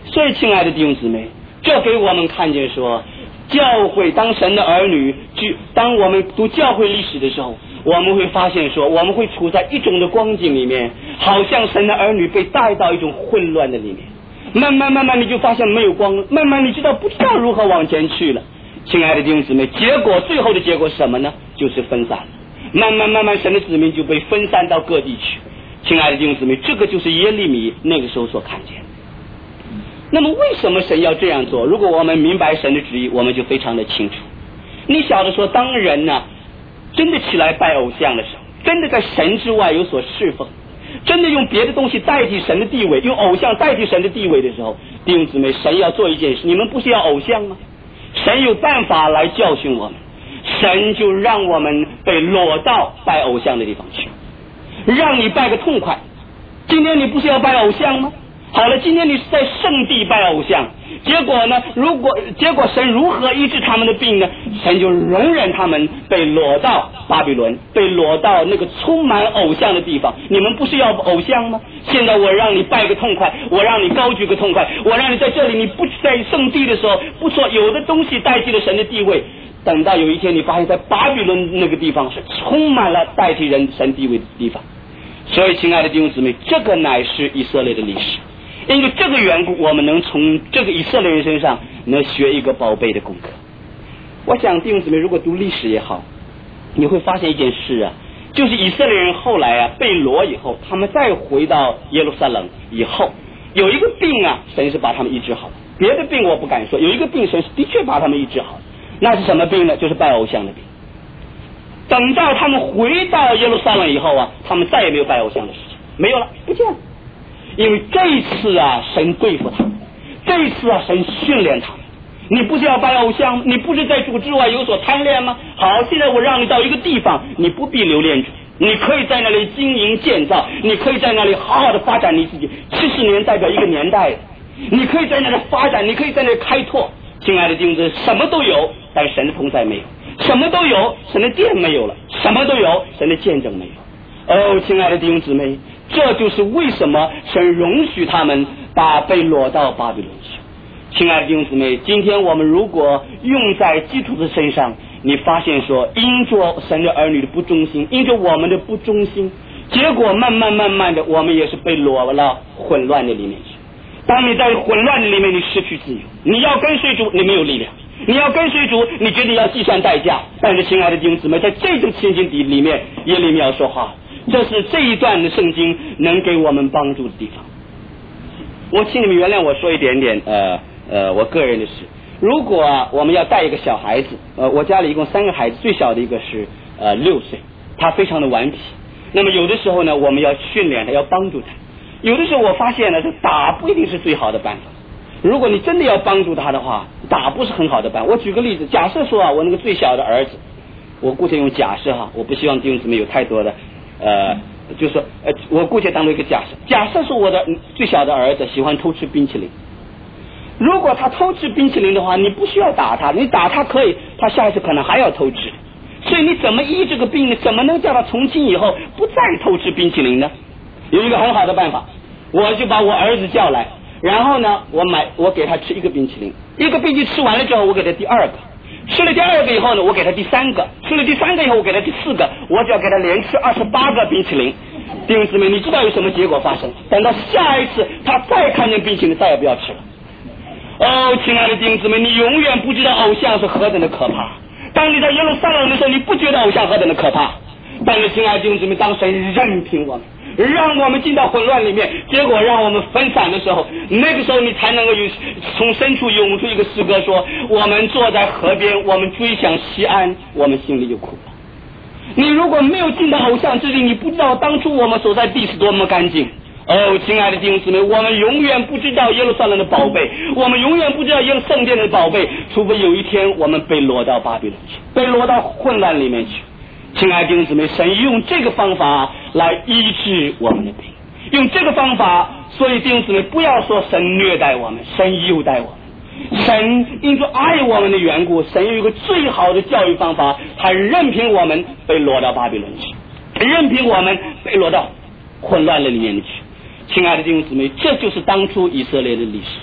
所以亲爱的弟兄姊妹，这给我们看见说，教会当神的儿女，当我们读教会历史的时候，我们会发现说，我们会处在一种的光景里面，好像神的儿女被带到一种混乱的里面，慢慢慢慢你就发现没有光，慢慢你知道不知道如何往前去了。亲爱的弟兄姊妹，结果最后的结果是什么呢？就是分散，慢慢慢慢神的子民就被分散到各地去。亲爱的弟兄姊妹，这个就是耶利米那个时候所看见。那么为什么神要这样做？如果我们明白神的旨意，我们就非常的清楚。你晓得说，当人呢真的起来拜偶像的时候，真的在神之外有所侍奉，真的用别的东西代替神的地位，用偶像代替神的地位的时候，弟兄姊妹，神要做一件事，你们不是要偶像吗？神有办法来教训我们，神就让我们被落到拜偶像的地方去，让你拜个痛快。今天你不是要拜偶像吗？好了，今天你是在圣地拜偶像，结果呢？如果结果神如何医治他们的病呢？神就容忍他们被裸到巴比伦，被裸到那个充满偶像的地方。你们不是要偶像吗？现在我让你拜个痛快，我让你高举个痛快，我让你在这里，你不在圣地的时候不说有的东西代替了神的地位，等到有一天你发现在巴比伦那个地方是充满了代替人神地位的地方。所以亲爱的弟兄姊妹，这个乃是以色列的历史。因为这个缘故，我们能从这个以色列人身上能学一个宝贝的功课。我想弟兄姊妹，如果读历史也好，你会发现一件事啊，就是以色列人后来啊被掳以后，他们再回到耶路撒冷以后，有一个病啊，神是把他们医治好了。别的病我不敢说，有一个病神是的确把他们医治好了。那是什么病呢？就是拜偶像的病。等到他们回到耶路撒冷以后啊，他们再也没有拜偶像的事情，没有了，不见了。因为这一次啊，神对付他们，这一次啊，神训练他们。你不是要拜偶像吗？你不是在主之外有所贪恋吗？好，现在我让你到一个地方，你不必留恋主，你可以在那里经营建造，你可以在那里好好的发展你自己。七十年代表一个年代，你可以在那里发展，你可以在那里开拓。亲爱的弟兄姊妹，什么都有，但神的同在没有；什么都有，神的殿没有了；什么都有，神的见证没有。哦，亲爱的弟兄姊妹，这就是为什么神容许他们把被掳到巴比伦去。亲爱的弟兄姊妹，今天我们如果用在基督的身上，你发现说，因着神的儿女的不忠心，因着我们的不忠心，结果慢慢慢慢的，我们也是被掳到混乱的里面去。当你在混乱的里面，你失去自由，你要跟随主，你没有力量；你要跟随主，你觉得要计算代价。但是亲爱的弟兄姊妹，在这种情形底里面，耶利米要说话，这是这一段的圣经能给我们帮助的地方。我请你们原谅我说一点点呃呃我个人的事。如果、啊、我们要带一个小孩子，呃我家里一共三个孩子，最小的一个是呃六岁，他非常的顽皮。那么有的时候呢，我们要训练他，要帮助他。有的时候我发现呢，这打不一定是最好的办法。如果你真的要帮助他的话，打不是很好的办法。我举个例子，假设说啊，我那个最小的儿子，我姑且用假设哈，我不希望弟兄姊妹有太多的呃，就是说呃，我姑且当做一个假设。假设说我的最小的儿子喜欢偷吃冰淇淋，如果他偷吃冰淇淋的话，你不需要打他，你打他可以，他下一次可能还要偷吃。所以你怎么医这个病呢？怎么能叫他从今以后不再偷吃冰淇淋呢？有一个很好的办法，我就把我儿子叫来，然后呢，我买我给他吃一个冰淇淋，一个冰淇淋吃完了之后，我给他第二个，吃了第二个以后呢，我给他第三个，吃了第三个以后，我给他第四个，我只要给他连吃二十八个冰淇淋。弟兄姊妹，你知道有什么结果发生？等到下一次他再看见冰淇淋，再也不要吃了。哦，亲爱的弟兄姊妹，你永远不知道偶像是何等的可怕。当你在耶路撒冷的时候，你不觉得偶像何等的可怕，但是亲爱的弟兄姊妹，当神任凭我们，让我们进到混乱里面，结果让我们分散的时候，那个时候你才能够有从深处涌出一个诗歌说，我们坐在河边，我们追想西安，我们心里有苦了。你如果没有进到偶像之地，你不知道当初我们所在地是多么干净。哦，亲爱的弟兄姊妹，我们永远不知道耶路撒冷的宝贝，我们永远不知道耶路圣殿的宝贝，除非有一天我们被掳到巴比伦去，被掳到混乱里面去。亲爱的弟兄姊妹，神用这个方法来医治我们的病，用这个方法，所以弟兄姊妹不要说神虐待我们，神优待我们，神因着爱我们的缘故，神有一个最好的教育方法，他任凭我们被掳到巴比伦去，任凭我们被掳到混乱的里面去。亲爱的弟兄姊妹，这就是当初以色列的历史。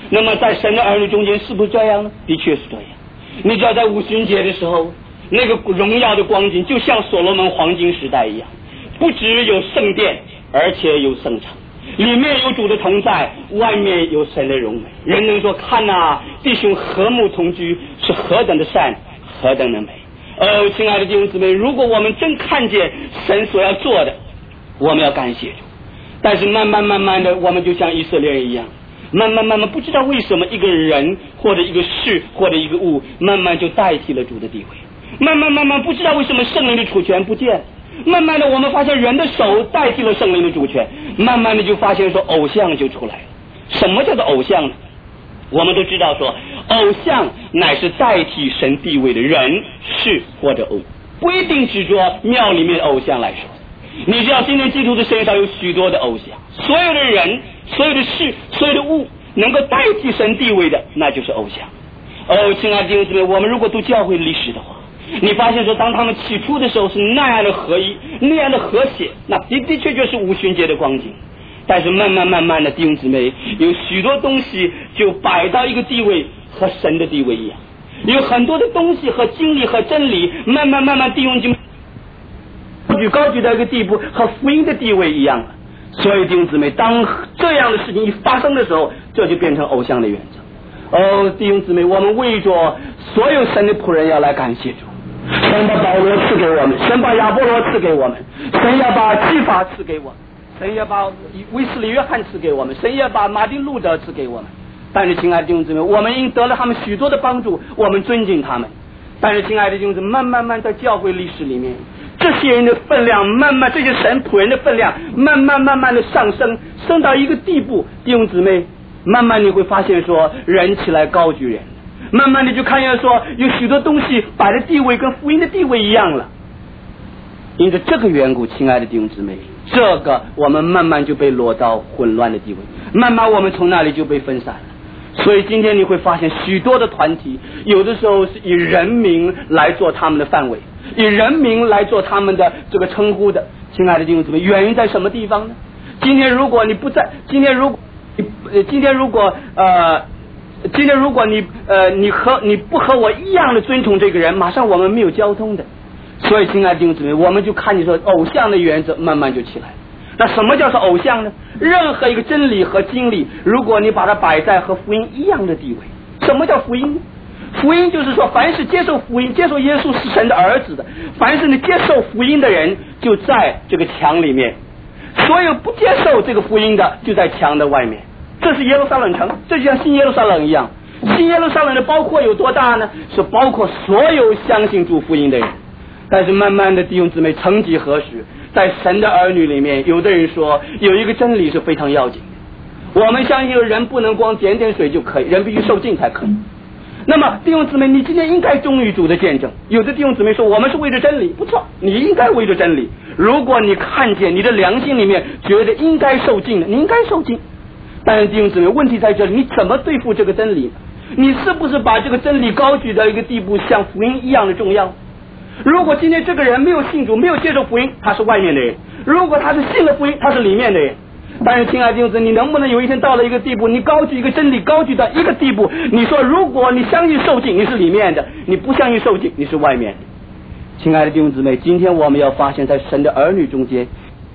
那么在神的儿女中间是不是这样呢？的确是这样。你知道在五旬节的时候，那个荣耀的光景就像所罗门黄金时代一样，不只有圣殿，而且有圣城，里面有主的同在，外面有神的荣美。人能说看啊，弟兄和睦同居是何等的善，何等的美。哦，亲爱的弟兄姊妹，如果我们真看见神所要做的，我们要感谢主。但是慢慢慢慢的，我们就像以色列人一样，慢慢慢慢不知道为什么一个人或者一个事或者一个物慢慢就代替了主的地位，慢慢慢慢不知道为什么圣灵的主权不见了，慢慢的我们发现人的手代替了圣灵的主权，慢慢的就发现说偶像就出来了。什么叫做偶像呢？我们都知道说偶像乃是代替神地位的人事或者物，不一定只着庙里面的偶像来说。你知道今天基督的身上有许多的偶像，所有的人所有的事所有的物能够代替神地位的，那就是偶像。哦，亲爱的弟兄姊妹，我们如果读教会历史的话，你发现说当他们起初的时候是那样的合一，那样的和谐，那的的确就是五旬节的光景。但是慢慢慢慢的弟兄姊妹，有许多东西就摆到一个地位和神的地位一样，有很多的东西和经历和真理慢慢慢慢弟兄姊妹举高举到一个地步，和福音的地位一样了。所以弟兄姊妹，当这样的事情一发生的时候，这就变成偶像的原则。哦，弟兄姊妹，我们为着所有神的仆人要来感谢主。神把保罗赐给我们，神把亚波罗赐给我们，神要把基法赐给我们，神要把威斯利约翰赐给我们，神要把马丁路德赐给我们。但是亲爱的弟兄姊妹，我们因得了他们许多的帮助，我们尊敬他们。但是亲爱的弟兄姊妹，慢慢慢在教会历史里面，这些人的分量慢慢，这些神仆人的分量慢慢慢慢的上升，升到一个地步，弟兄姊妹，慢慢你会发现说人起来高举人，慢慢的就看见说有许多东西摆的地位跟福音的地位一样了。因着这个缘故，亲爱的弟兄姊妹，这个我们慢慢就被落到混乱的地位，慢慢我们从那里就被分散了。所以今天你会发现许多的团体有的时候是以人名来做他们的范围，以人名来做他们的这个称呼的。亲爱的弟兄姊妹，原因在什么地方呢？今天如果你不在，今天如果你今天如果呃今天如果你呃你和你不和我一样的尊崇这个人，马上我们没有交通的。所以亲爱的弟兄姊妹，我们就看你说偶像的原则慢慢就起来了。那什么叫做偶像呢？任何一个真理和经历，如果你把它摆在和福音一样的地位，什么叫福音呢？福音就是说，凡是接受福音，接受耶稣是神的儿子的，凡是你接受福音的人，就在这个墙里面；所有不接受这个福音的，就在墙的外面。这是耶路撒冷城，这就像新耶路撒冷一样。新耶路撒冷的包括有多大呢？是包括所有相信主福音的人。但是慢慢的弟兄姊妹，曾几何时，在神的儿女里面，有的人说有一个真理是非常要紧的，我们相信人不能光点点水就可以，人必须受尽才可以。那么弟兄姊妹，你今天应该忠于主的见证。有的弟兄姊妹说我们是为了真理，不错，你应该为了真理。如果你看见你的良心里面觉得应该受尽的，你应该受尽。但是弟兄姊妹，问题在这里，你怎么对付这个真理呢？你是不是把这个真理高举到一个地步，像福音一样的重要？如果今天这个人没有信主，没有接受福音，他是外面的人；如果他是信了福音，他是里面的人。但是亲爱的弟兄姊妹，你能不能有一天到了一个地步，你高举一个真理高举到一个地步，你说如果你相信受尽，你是里面的；你不相信受尽，你是外面的。亲爱的弟兄姊妹，今天我们要发现在神的儿女中间，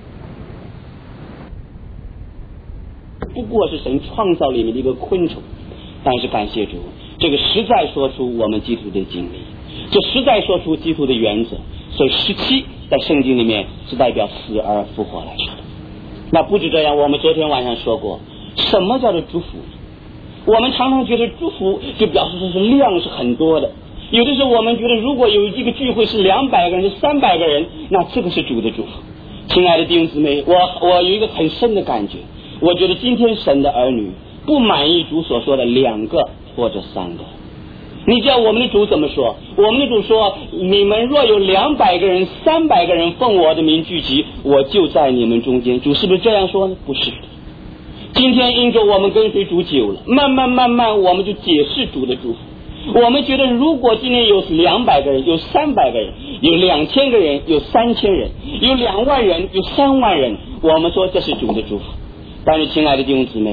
不过是神创造里面的一个昆虫，但是感谢主，这个实在说出我们基督的经历，这实在说出基督的原则。所以十七在圣经里面是代表死而复活来说的。那不止这样，我们昨天晚上说过，什么叫做祝福？我们常常觉得祝福就表示说是量是很多的，有的时候我们觉得如果有一个聚会是两百个人是三百个人，那这个是主的祝福。亲爱的弟兄姊妹，我我有一个很深的感觉，我觉得今天神的儿女不满意主所说的两个或者三个。你知道我们的主怎么说？我们的主说，你们若有两百个人三百个人奉我的名聚集，我就在你们中间。主是不是这样说呢？不是的。今天因着我们跟随主久了，慢慢慢慢我们就解释主的祝福。我们觉得如果今天有两百个人，有三百个人，有两千个人，有三千人，有两万人，有三万人，我们说这是主的祝福。但是亲爱的弟兄姊妹，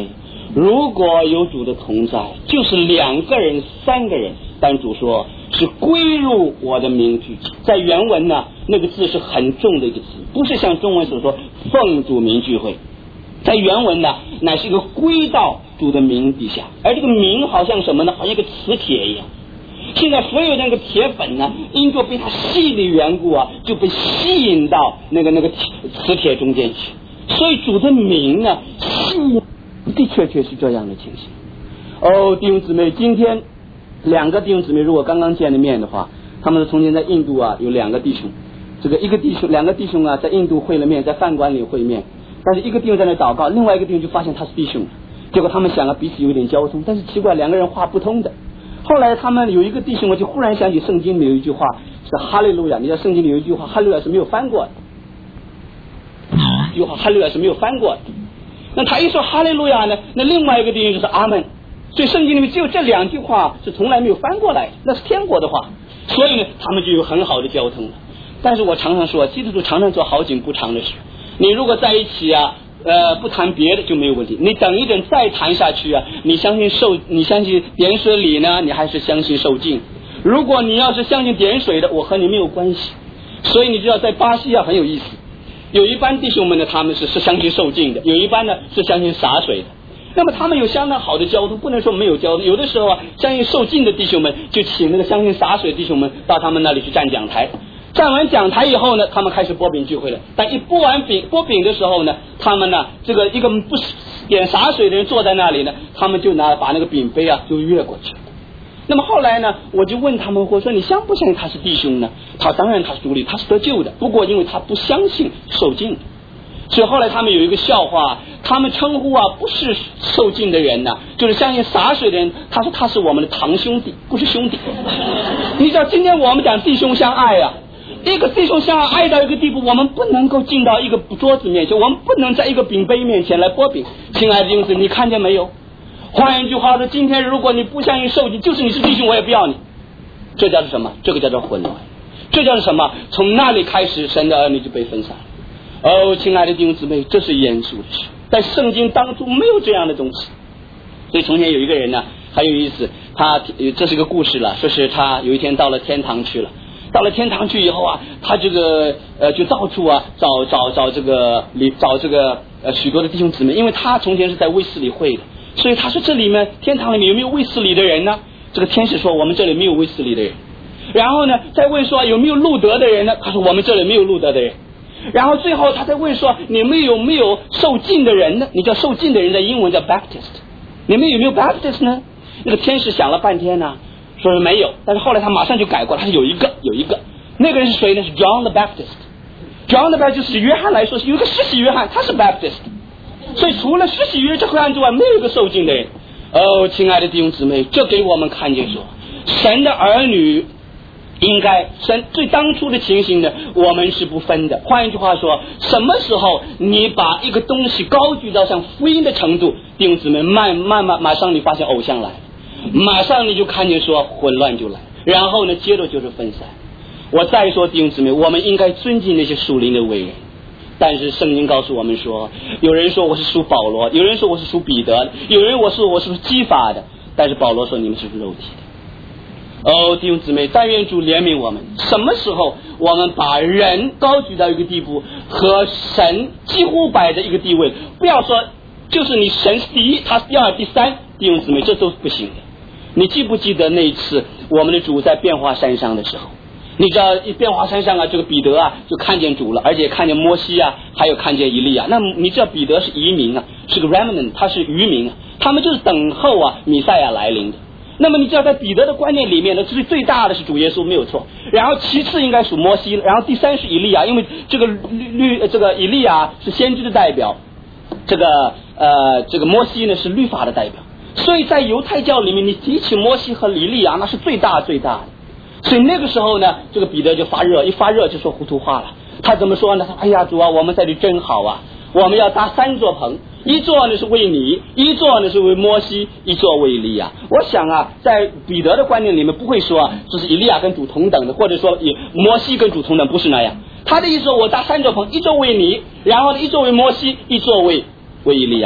如果有主的同在，就是两个人三个人，但主说是归入我的名聚集。在原文呢，那个字是很重的一个字，不是像中文所说奉主名聚会，在原文呢乃是一个归到主的名底下，而这个名好像什么呢？好像一个磁铁一样。现在所有那个铁粉呢，因着被它吸的缘故啊，就被吸引到那个那个磁铁中间去。所以主的名呢，吸引的确确是这样的情形。哦，弟兄姊妹，今天两个弟兄姊妹如果刚刚见了面的话，他们从前在印度啊有两个弟兄，这个一个弟兄两个弟兄啊在印度会了面，在饭馆里会面，但是一个弟兄在那祷告，另外一个弟兄就发现他是弟兄，结果他们想啊彼此有点交通，但是奇怪两个人话不通的。后来他们有一个弟兄，我就忽然想起圣经里有一句话是哈利路亚，你知道圣经里有一句话哈利路亚是没有翻过的，一句话哈利路亚是没有翻过的。那他一说哈利路亚呢，那另外一个弟兄就是阿门。所以圣经里面只有这两句话是从来没有翻过来，那是天国的话，所以呢他们就有很好的交通了。但是我常常说，基督徒常常做好景不长的事，你如果在一起啊呃，不谈别的就没有问题。你等一等再谈下去啊，你相信受，你相信点水里呢，你还是相信受尽。如果你要是相信点水的，我和你没有关系。所以你知道，在巴西啊很有意思，有一班弟兄们呢，他们是是相信受尽的，有一班呢是相信洒水的。那么他们有相当好的交通，不能说没有交通。有的时候啊，相信受尽的弟兄们就请那个相信洒水的弟兄们到他们那里去站讲台。站完讲台以后呢，他们开始拨饼聚会了。但一拨完饼拨饼的时候呢，他们呢这个一个不点洒水的人坐在那里呢，他们就拿把那个饼杯啊就越过去。那么后来呢，我就问他们，我说你相不相信他是弟兄呢？他当然他是主力，他是得救的，不过因为他不相信受尽。所以后来他们有一个笑话，他们称呼啊不是受尽的人呢、啊，就是相信洒水的人，他说他是我们的堂兄弟，不是兄弟。你知道今天我们讲弟兄相爱啊，一个弟兄相爱爱到一个地步，我们不能够进到一个桌子面前，我们不能在一个饼杯面前来拨饼。亲爱的弟兄姊妹，你看见没有？换一句话说，今天如果你不相信受尽，就是你是弟兄我也不要你。这叫做什么？这个叫做混乱。这叫做什么？从那里开始，神的儿女就被分散了。哦，亲爱的弟兄姊妹，这是严肃的事，在圣经当中没有这样的东西。所以从前有一个人呢，很有意思，他这是个故事了，说是他有一天到了天堂去了。到了天堂去以后啊，他这个呃就到处啊找找找这个里找这个呃许多的弟兄姊妹，因为他从前是在卫斯理会的，所以他说这里面天堂里面有没有卫斯理的人呢？这个天使说我们这里没有卫斯理的人。然后呢再问说有没有路德的人呢？他说我们这里没有路德的人。然后最后他再问说你们有没有受浸的人呢？你叫受浸的人在英文叫 Baptist， 你们有没有 Baptist 呢？那个天使想了半天呢，说是没有，但是后来他马上就改过来，他说有一个有一个，那个人是谁呢？是 John the Baptist。John the Baptist 约翰来说是有一个施洗约翰，他是 Baptist， 所以除了施洗约翰之外，没有一个受浸的人。哦，亲爱的弟兄姊妹，这给我们看见说，神的儿女应该神最当初的情形呢，我们是不分的。换一句话说，什么时候你把一个东西高举到像福音的程度，弟兄姊妹，慢慢慢马上你发现偶像来了，马上你就看见说混乱就来，然后呢接着就是分散。我再说弟兄姊妹，我们应该尊敬那些属灵的伟人，但是圣经告诉我们说，有人说我是属保罗，有人说我是属彼得，有人我说我是基法的，但是保罗说你们是肉体的。哦，弟兄姊妹，但愿主怜悯我们。什么时候我们把人高举到一个地步，和神几乎摆在一个地位，不要说就是你神是第一，他是第二第三，弟兄姊妹，这都是不行的。你记不记得那一次我们的主在变化山上的时候，你知道一变化山上啊，这个彼得啊就看见主了，而且看见摩西啊，还有看见以利亚。那你知道彼得是移民啊，是个 remnant， 他是渔民啊，他们就是等候啊弥赛亚来临的。那么你知道在彼得的观念里面呢，最最大的是主耶稣没有错，然后其次应该属摩西，然后第三是以利亚，因为这个律这个以利亚是先知的代表，这个呃这个摩西呢是律法的代表，所以在犹太教里面，你提起摩西和以利亚那是最大最大的。所以那个时候呢，这个彼得就发热，一发热就说糊涂话了。他怎么说呢？他说：“哎呀，主啊，我们这里真好啊！我们要搭三座棚，一座呢是为你，一座呢是为摩西，一座为以利亚。”我想啊，在彼得的观念里面不会说啊，这是以利亚跟主同等的，或者说以摩西跟主同等，不是那样。他的意思说，我搭三座棚，一座为你，然后呢一座为摩西，一座为为以利亚。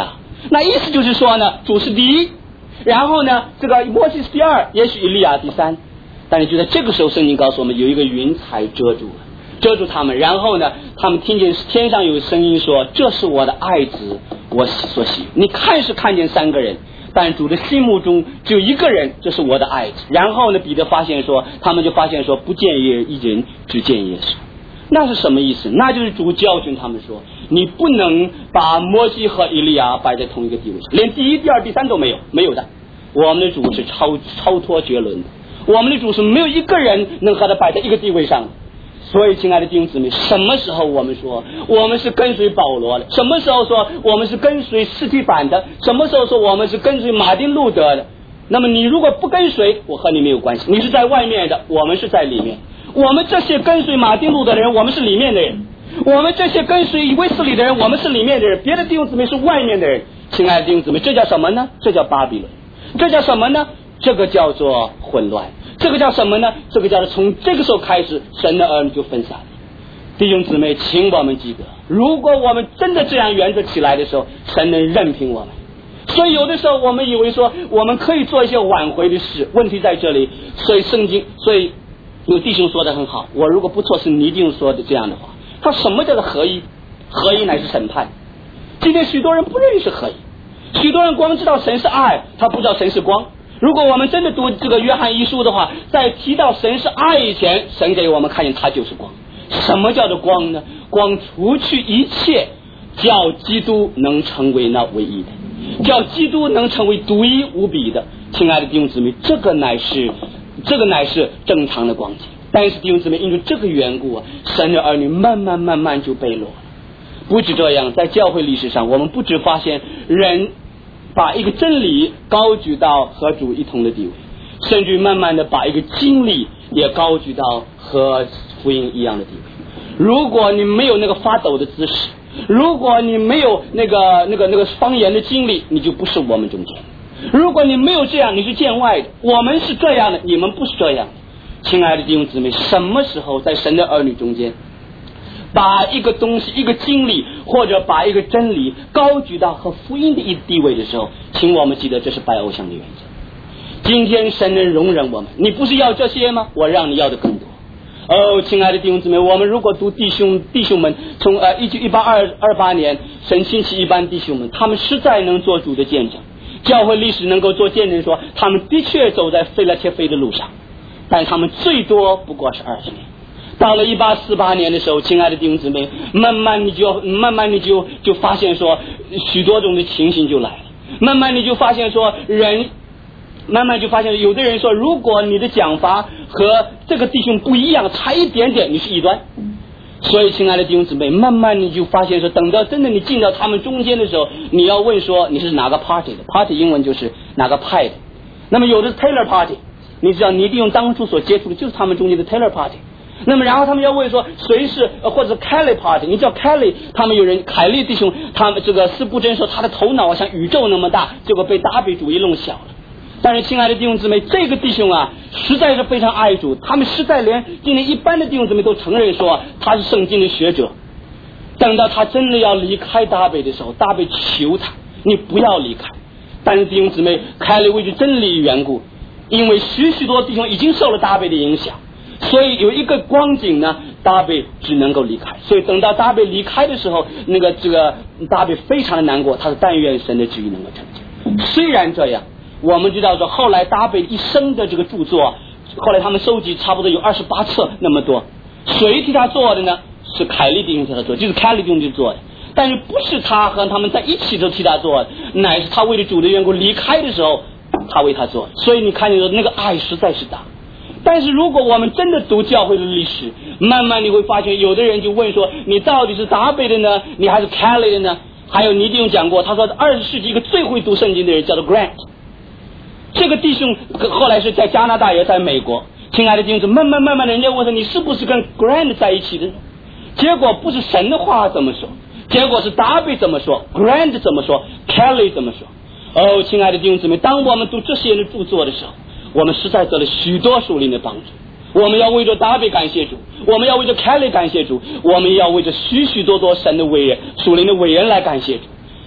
那意思就是说呢，主是第一，然后呢，这个摩西是第二，也许以利亚第三。但是就在这个时候，圣经告诉我们，有一个云彩遮住了，遮住他们，然后呢，他们听见天上有声音说：“这是我的爱子，我所喜。”你看是看见三个人，但主的心目中只有一个人，这是我的爱子。然后呢，彼得发现说，他们就发现说，不见一人，只见耶稣。那是什么意思？那就是主教训他们说，你不能把摩西和以利亚摆在同一个地位上，连第一、第二、第三都没有，没有的。我们的主是超超脱绝伦的，我们的主是没有一个人能和他摆在一个地位上的。所以亲爱的弟兄姊妹，什么时候我们说我们是跟随保罗的，什么时候说我们是跟随司提反的，什么时候说我们是跟随马丁路德的，那么你如果不跟随，我和你没有关系，你是在外面的，我们是在里面。我们这些跟随马丁路德的人，我们是里面的人；我们这些跟随卫斯理的人，我们是里面的人。别的弟兄姊妹是外面的人。亲爱的弟兄姊妹，这叫什么呢？这叫巴比伦。这叫什么呢？这个叫做混乱。这个叫什么呢？这个叫做从这个时候开始，神的儿女就分散了。弟兄姊妹，请我们记得，如果我们真的这样原则起来的时候，神能任凭我们。所以有的时候我们以为说我们可以做一些挽回的事，问题在这里。所以圣经，所以有弟兄说的很好，我如果不错是你一定说的这样的话。他什么叫做合一？合一乃是审判。今天许多人不认识合一，许多人光知道神是爱，他不知道神是光。如果我们真的读这个约翰一书的话，在提到神是爱以前，神给我们看见他就是光。什么叫做光呢？光除去一切，叫基督能成为那唯一的，叫基督能成为独一无比的。亲爱的弟兄姊妹，这个乃是这个乃是正常的光景。但是弟兄姊妹，因为这个缘故啊，神的儿女慢慢慢慢就被落了。不止这样，在教会历史上，我们不只发现人把一个真理高举到和主一同的地位，甚至慢慢的把一个经历也高举到和福音一样的地位。如果你没有那个发抖的姿势，如果你没有那个那个那个方言的经历，你就不是我们中间。如果你没有这样，你是见外的。我们是这样的，你们不是这样的。亲爱的弟兄姊妹，什么时候在神的儿女中间把一个东西一个经历或者把一个真理高举到和福音的一地位的时候，请我们记得这是拜偶像的原则。今天神能容忍我们，你不是要这些吗？我让你要的更多。哦，亲爱的弟兄姊妹，我们如果读弟兄弟兄们从呃一九一八二二八年神兴起一般弟兄们，他们实在能做主的见证，教会历史能够做见证说他们的确走在飞来且飞的路上，但他们最多不过是二十年。到了一八四八年的时候，亲爱的弟兄姊妹，慢慢你就慢慢你就就发现说许多种的情形就来了，慢慢你就发现说人慢慢就发现有的人说，如果你的讲法和这个弟兄不一样，差一点点，你是异端。所以亲爱的弟兄姊妹，慢慢你就发现说，等到真的你进到他们中间的时候，你要问说你是哪个 party 的， party 英文就是哪个派的。那么有的是 Taylor party， 你知道你利用当初所接触的就是他们中间的 Taylor party。那么然后他们要问说谁是或者 Kelly party， 你知道 Kelly， 他们有人凯利弟兄，他们这个司布真说他的头脑像宇宙那么大，结果被达比主义弄小了。但是亲爱的弟兄姊妹，这个弟兄啊实在是非常爱主，他们实在连今天一般的弟兄姊妹都承认说他是圣经的学者。等到他真的要离开达比的时候，达比求他你不要离开。但是弟兄姊妹，凯利为着真理缘故，因为许许多弟兄已经受了达比的影响，所以有一个光景呢，达比只能够离开。所以等到达比离开的时候，那个这个达比非常的难过，他是但愿神的旨意能够成就。虽然这样，我们知道说后来达比一生的这个著作，后来他们收集差不多有二十八册那么多，谁替他做的呢？是凯利弟兄替他做，就是凯利弟兄做的。但是不是他和他们在一起都替他做的，乃是他为了主的缘故离开的时候他为他做。所以你看见说那个爱实在是大。但是如果我们真的读教会的历史，慢慢你会发现有的人就问说你到底是达比的呢，你还是 Kelly 的呢？还有你一定讲过，他说二十世纪一个最会读圣经的人叫做 Grant， 这个弟兄后来是在加拿大也在美国。亲爱的弟兄，慢慢慢慢的人家问说你是不是跟 Grant 在一起的呢？结果不是神的话怎么说，结果是达比怎么说， Grant 怎么说， Kelly 怎么说。哦，亲爱的弟兄姊妹，当我们读这些人的著作的时候，我们实在得了许多属灵的帮助。我们要为着达比感谢主，我们要为着 Kelly 感谢主，我们要为着许许多多神的伟人属灵的伟人来感谢主。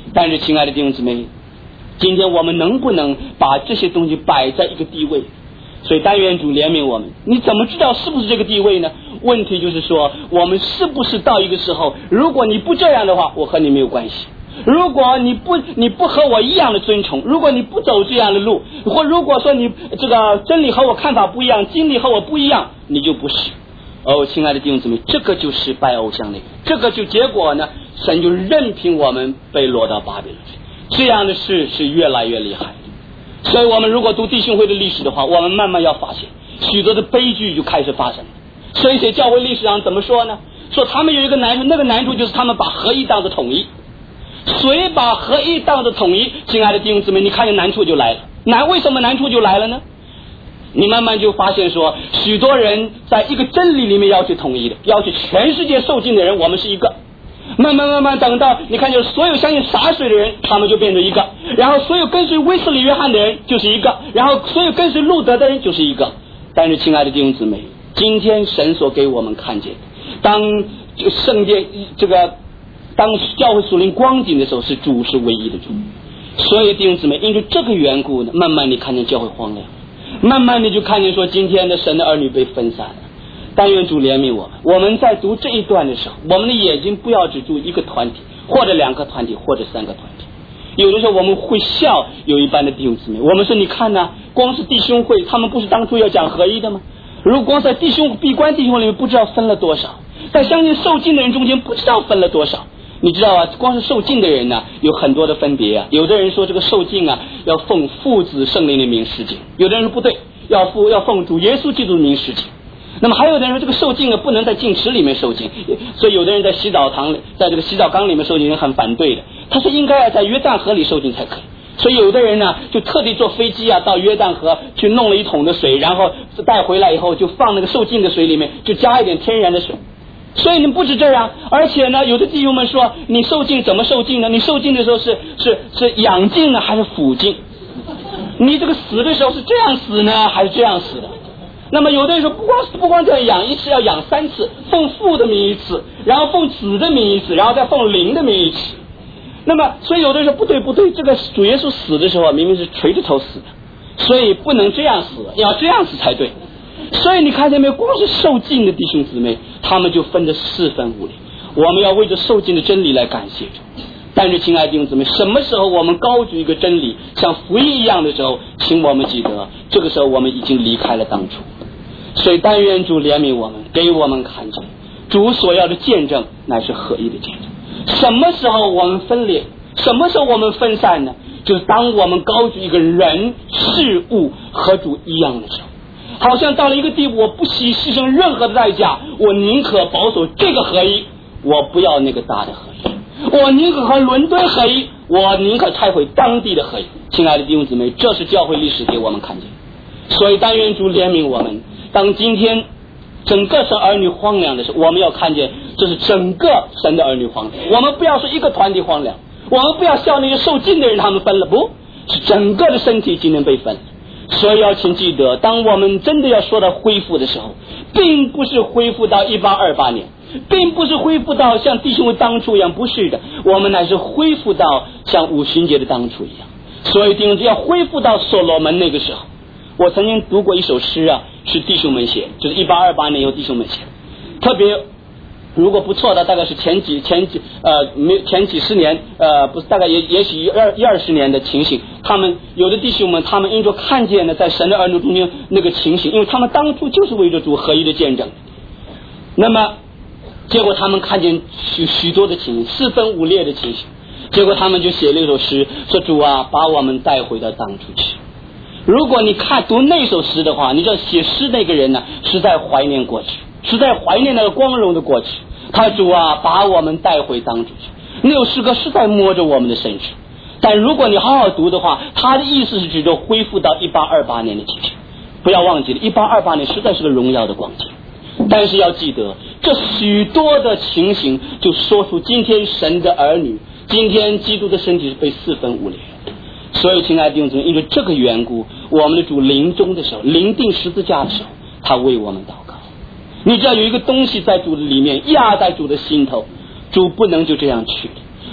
但是亲爱的弟兄姊妹，今天我们能不能把这些东西摆在一个地位？所以但愿主怜悯我们。你怎么知道是不是这个地位呢？问题就是说，我们是不是到一个时候，如果你不这样的话，我和你没有关系；如果你不你不和我一样的尊崇，如果你不走这样的路，或如果说你这个真理和我看法不一样，经历和我不一样，你就不是。哦，亲爱的弟兄姊妹，这个就是拜偶像的，这个就结果呢，神就任凭我们被落到巴比伦去。这样的事是越来越厉害的。所以我们如果读弟兄会的历史的话，我们慢慢要发现许多的悲剧就开始发生了。所以写教会历史上怎么说呢？说他们有一个难处，那个难处就是他们把合一当作统一。谁把合一当作统一？亲爱的弟兄姊妹，你看见难处就来了。难为什么难处就来了呢？你慢慢就发现说，许多人在一个真理里面要去统一的，要去全世界受尽的人，我们是一个。慢慢慢慢等到你看见所有相信洒水的人，他们就变成一个，然后所有跟随威斯理约翰的人就是一个，然后所有跟随路德的人就是一个。但是亲爱的弟兄姊妹，今天神所给我们看见，当圣殿这个当教会属灵光景的时候，是主是唯一的主。所以弟兄姊妹，因为这个缘故呢，慢慢你看见教会荒凉，慢慢你就看见说今天的神的儿女被分散了。但愿主怜悯我们。我们在读这一段的时候，我们的眼睛不要只注一个团体，或者两个团体，或者三个团体。有的时候我们会笑有一般的弟兄姊妹，我们说你看呢、啊，光是弟兄会，他们不是当初要讲合一的吗？如果光在弟兄闭关弟兄里面不知道分了多少，在相信受尽的人中间不知道分了多少。你知道啊，光是受尽的人呢、啊，有很多的分别啊。有的人说这个受尽啊，要奉父子圣灵的名施浸；有的人说不对，要奉要奉主耶稣基督的名施浸。那么还有的人说这个受浸啊，不能在净池里面受浸，所以有的人在洗澡堂里，在这个洗澡缸里面受浸很反对的。他说应该要在约旦河里受浸才可以。所以有的人呢，就特地坐飞机啊到约旦河去弄了一桶的水，然后带回来以后就放那个受浸的水里面，就加一点天然的水。所以你不止这样，而且呢，有的弟兄们说你受浸怎么受浸呢？你受浸的时候是是是养浸呢，还是辅浸？你这个死的时候是这样死呢，还是这样死的？那么有的人说不光不光这样养一次，要养三次，奉父的名一次，然后奉子的名一次，然后再奉灵的名一次。那么所以有的人说不对不对，这个主耶稣死的时候明明是垂着头死的，所以不能这样死，要这样死才对。所以你看见没有，光是受浸的弟兄姊妹，他们就分得四分五裂。我们要为着受浸的真理来感谢主。但是亲爱的弟兄姊妹，什么时候我们高举一个真理像福音一样的时候，请我们记得这个时候我们已经离开了当初。所以但愿主怜悯我们，给我们看见主所要的见证乃是合一的见证。什么时候我们分裂，什么时候我们分散呢？就是当我们高举一个人事物和主一样的时候，好像到了一个地步，我不惜牺牲任何的代价，我宁可保守这个合一，我不要那个大的合一；我宁可和伦敦合一，我宁可拆毁当地的合一。亲爱的弟兄姊妹，这是教会历史给我们看见。所以但愿主怜悯我们，当今天整个神儿女荒凉的时候，我们要看见这是整个神的儿女荒凉。我们不要说一个团体荒凉，我们不要笑那些受尽的人他们分了，不是整个的身体今天被分了。所以要请记得，当我们真的要说到恢复的时候，并不是恢复到一八二八年，并不是恢复到像弟兄们当初一样，不是的，我们乃是恢复到像五旬节的当初一样。所以弟兄要恢复到所罗门那个时候。我曾经读过一首诗啊，是弟兄们写，就是一八二八年由弟兄们写，特别如果不错的，大概是前几前几呃没前几十年呃不是大概也也许一二一二十年的情形。他们有的弟兄们，他们因着看见了在神的儿女中间那个情形，因为他们当初就是为着主合一的见证。那么结果他们看见许许多的情形，四分五裂的情形，结果他们就写了一首诗，说主啊，把我们带回到当初去。如果你看读那首诗的话，你知道写诗那个人呢，是在怀念过去，是在怀念那个光荣的过去。他主啊，把我们带回当初去。那首诗歌是在摸着我们的身体。但如果你好好读的话，他的意思是指着恢复到一八二八年的情形。不要忘记了，一八二八年实在是个荣耀的光景。但是要记得，这许多的情形就说出今天神的儿女，今天基督的身体是被四分五裂。所以亲爱的弟兄姊妹，因为这个缘故，我们的主临终的时候，临定十字架的时候，他为我们祷告。你知道有一个东西在主的里面压在主的心头，主不能就这样去，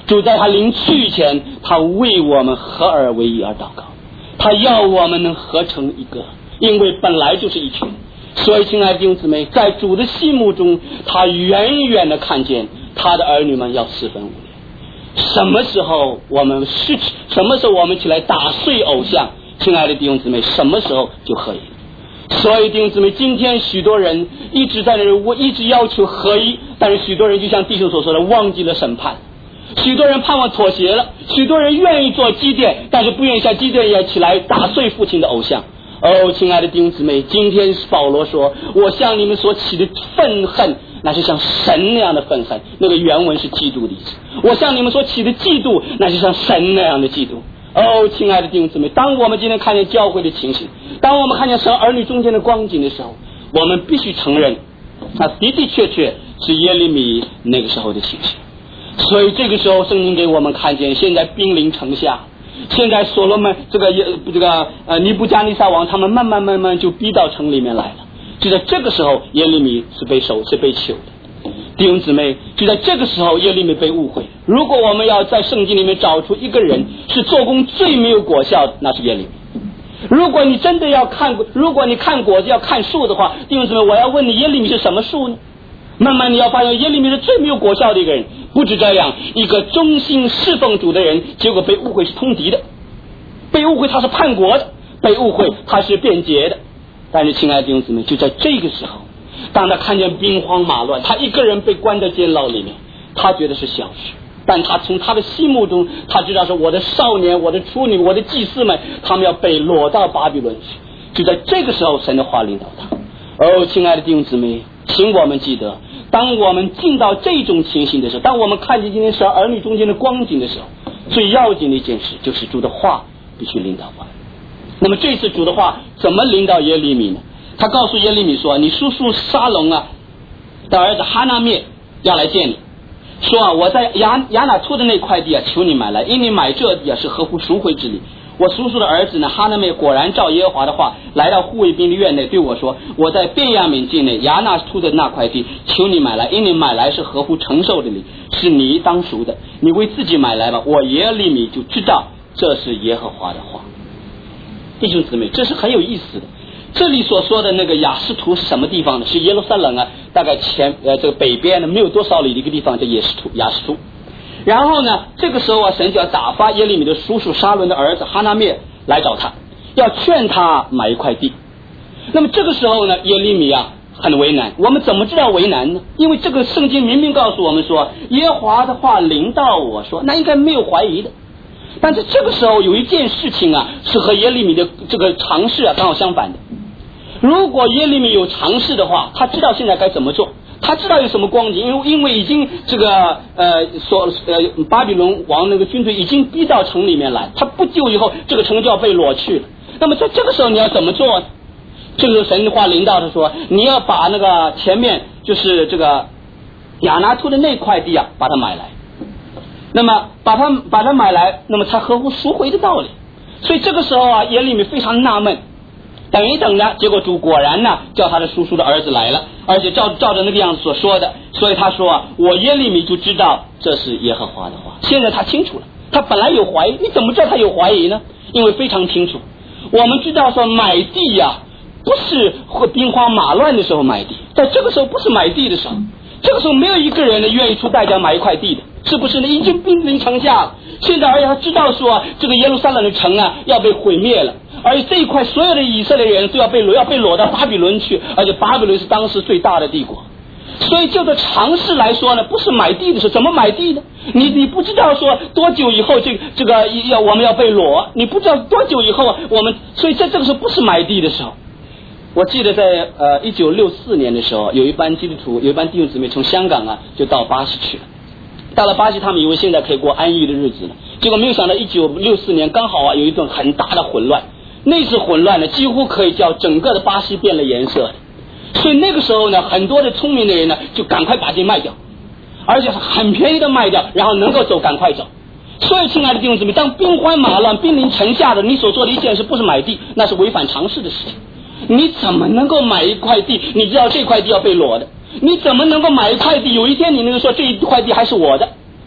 主在他临去前，他为我们合而为一而祷告，他要我们能合成一个，因为本来就是一群。所以亲爱的弟兄姊妹，在主的心目中，他远远的看见他的儿女们要四分五裂。什么时候我们失去，什么时候我们起来打碎偶像，亲爱的弟兄姊妹，什么时候就合一。所以弟兄姊妹，今天许多人一直在那里，我一直要求合一，但是许多人就像弟兄所说的，忘记了审判。许多人盼望妥协了，许多人愿意做基甸，但是不愿意像基甸一样起来打碎父亲的偶像。哦，亲爱的弟兄姊妹，今天保罗说，我向你们所起的愤恨，那是像神那样的愤恨，那个原文是嫉妒的意思。我向你们所起的嫉妒，那是像神那样的嫉妒。哦，亲爱的弟兄姊妹，当我们今天看见教会的情形，当我们看见神儿女中间的光景的时候，我们必须承认，那的的确确是耶利米那个时候的情形。所以这个时候圣经给我们看见，现在兵临城下，现在所罗门这个这个呃尼布加尼撒王他们慢慢慢慢就逼到城里面来了。就在这个时候，耶利米是被手是被囚的。弟兄姊妹，就在这个时候，耶利米被误会。如果我们要在圣经里面找出一个人是做工最没有果效的，那是耶利米。如果你真的要看，如果你看果子要看树的话，弟兄姊妹，我要问你，耶利米是什么树呢？慢慢你要发现，耶利米是最没有果效的一个人。不止这样，一个忠心侍奉主的人，结果被误会是通敌的，被误会他是叛国的，被误会他是变节的。但是亲爱的弟兄姊妹，就在这个时候，当他看见兵荒马乱，他一个人被关在监牢里面，他觉得是小事，但他从他的心目中，他知道说，我的少年，我的处女，我的祭司们，他们要被掳到巴比伦去。就在这个时候，神的话领导他。哦，亲爱的弟兄姊妹，请我们记得，当我们进到这种情形的时候，当我们看见今天神儿女中间的光景的时候，最要紧的一件事就是主的话必须领导我们。那么这次主的话怎么领导耶利米呢？他告诉耶利米说，你叔叔沙龙啊的儿子哈拿灭要来见你，说啊，我在亚亚拿突的那块地啊，求你买来，因你买这地啊是合乎赎回之理。我叔叔的儿子呢哈拿灭果然照耶和华的话来到护卫兵的院内，对我说，我在便雅悯境内亚拿突的那块地求你买来，因你买来是合乎承受的理，是你当赎的，你为自己买来吧。我耶利米就知道这是耶和华的话。弟兄姊妹，这是很有意思的。这里所说的那个雅士图是什么地方呢？是耶路撒冷啊，大概前呃这个北边呢没有多少里的一个地方叫耶士图雅士图。然后呢，这个时候啊，神就要打发耶利米的叔叔沙伦的儿子哈拿灭来找他，要劝他买一块地。那么这个时候呢，耶利米啊很为难。我们怎么知道为难呢？因为这个圣经明明告诉我们说，耶和华的话临到我说，那应该没有怀疑的。但是这个时候有一件事情啊，是和耶利米的这个常识啊刚好相反的。如果耶利米有常识的话，他知道现在该怎么做，他知道有什么光景，因为因为已经这个呃所呃巴比伦王那个军队已经逼到城里面来，他不久以后这个城就要被掳去了。那么在这个时候你要怎么做呢？这个神的话领导他说，你要把那个前面就是这个亚拿突的那块地啊把它买来，那么把它把它买来，那么才合乎赎回的道理。所以这个时候啊，耶利米非常纳闷，等一等呢，结果主果然呢叫他的叔叔的儿子来了，而且照照着那个样子所说的，所以他说啊，我耶利米就知道这是耶和华的话。现在他清楚了，他本来有怀疑，你怎么知道他有怀疑呢？因为非常清楚，我们知道说买地呀、啊，不是会兵荒马乱的时候买地，在这个时候不是买地的时候，这个时候没有一个人呢愿意出代价买一块地的，是不是呢？已经兵临城下了，现在而且他知道说、啊、这个耶路撒冷的城啊要被毁灭了，而且这一块所有的以色列人都要被掳要被掳到巴比伦去，而且巴比伦是当时最大的帝国。所以就着常识来说呢，不是买地的时候，怎么买地呢？你你不知道说多久以后这个这个要我们要被掳，你不知道多久以后我们，所以在这个时候不是买地的时候。我记得在呃一九六四年的时候，有一班基督徒，有一班弟兄姊妹从香港啊就到巴西去了。到了巴西，他们以为现在可以过安逸的日子了，结果没有想到一九六四年刚好啊有一段很大的混乱，那次混乱呢几乎可以叫整个的巴西变了颜色。所以那个时候呢，很多的聪明的人呢就赶快把地卖掉，而且是很便宜的卖掉，然后能够走赶快走。所以亲爱的弟兄姊妹，当兵荒马乱兵临城下的，你所做的一件事不是买地，那是违反常识的事情。你怎么能够买一块地，你知道这块地要被掳的，你怎么能够买一块地，有一天你能够说这一块地还是我的？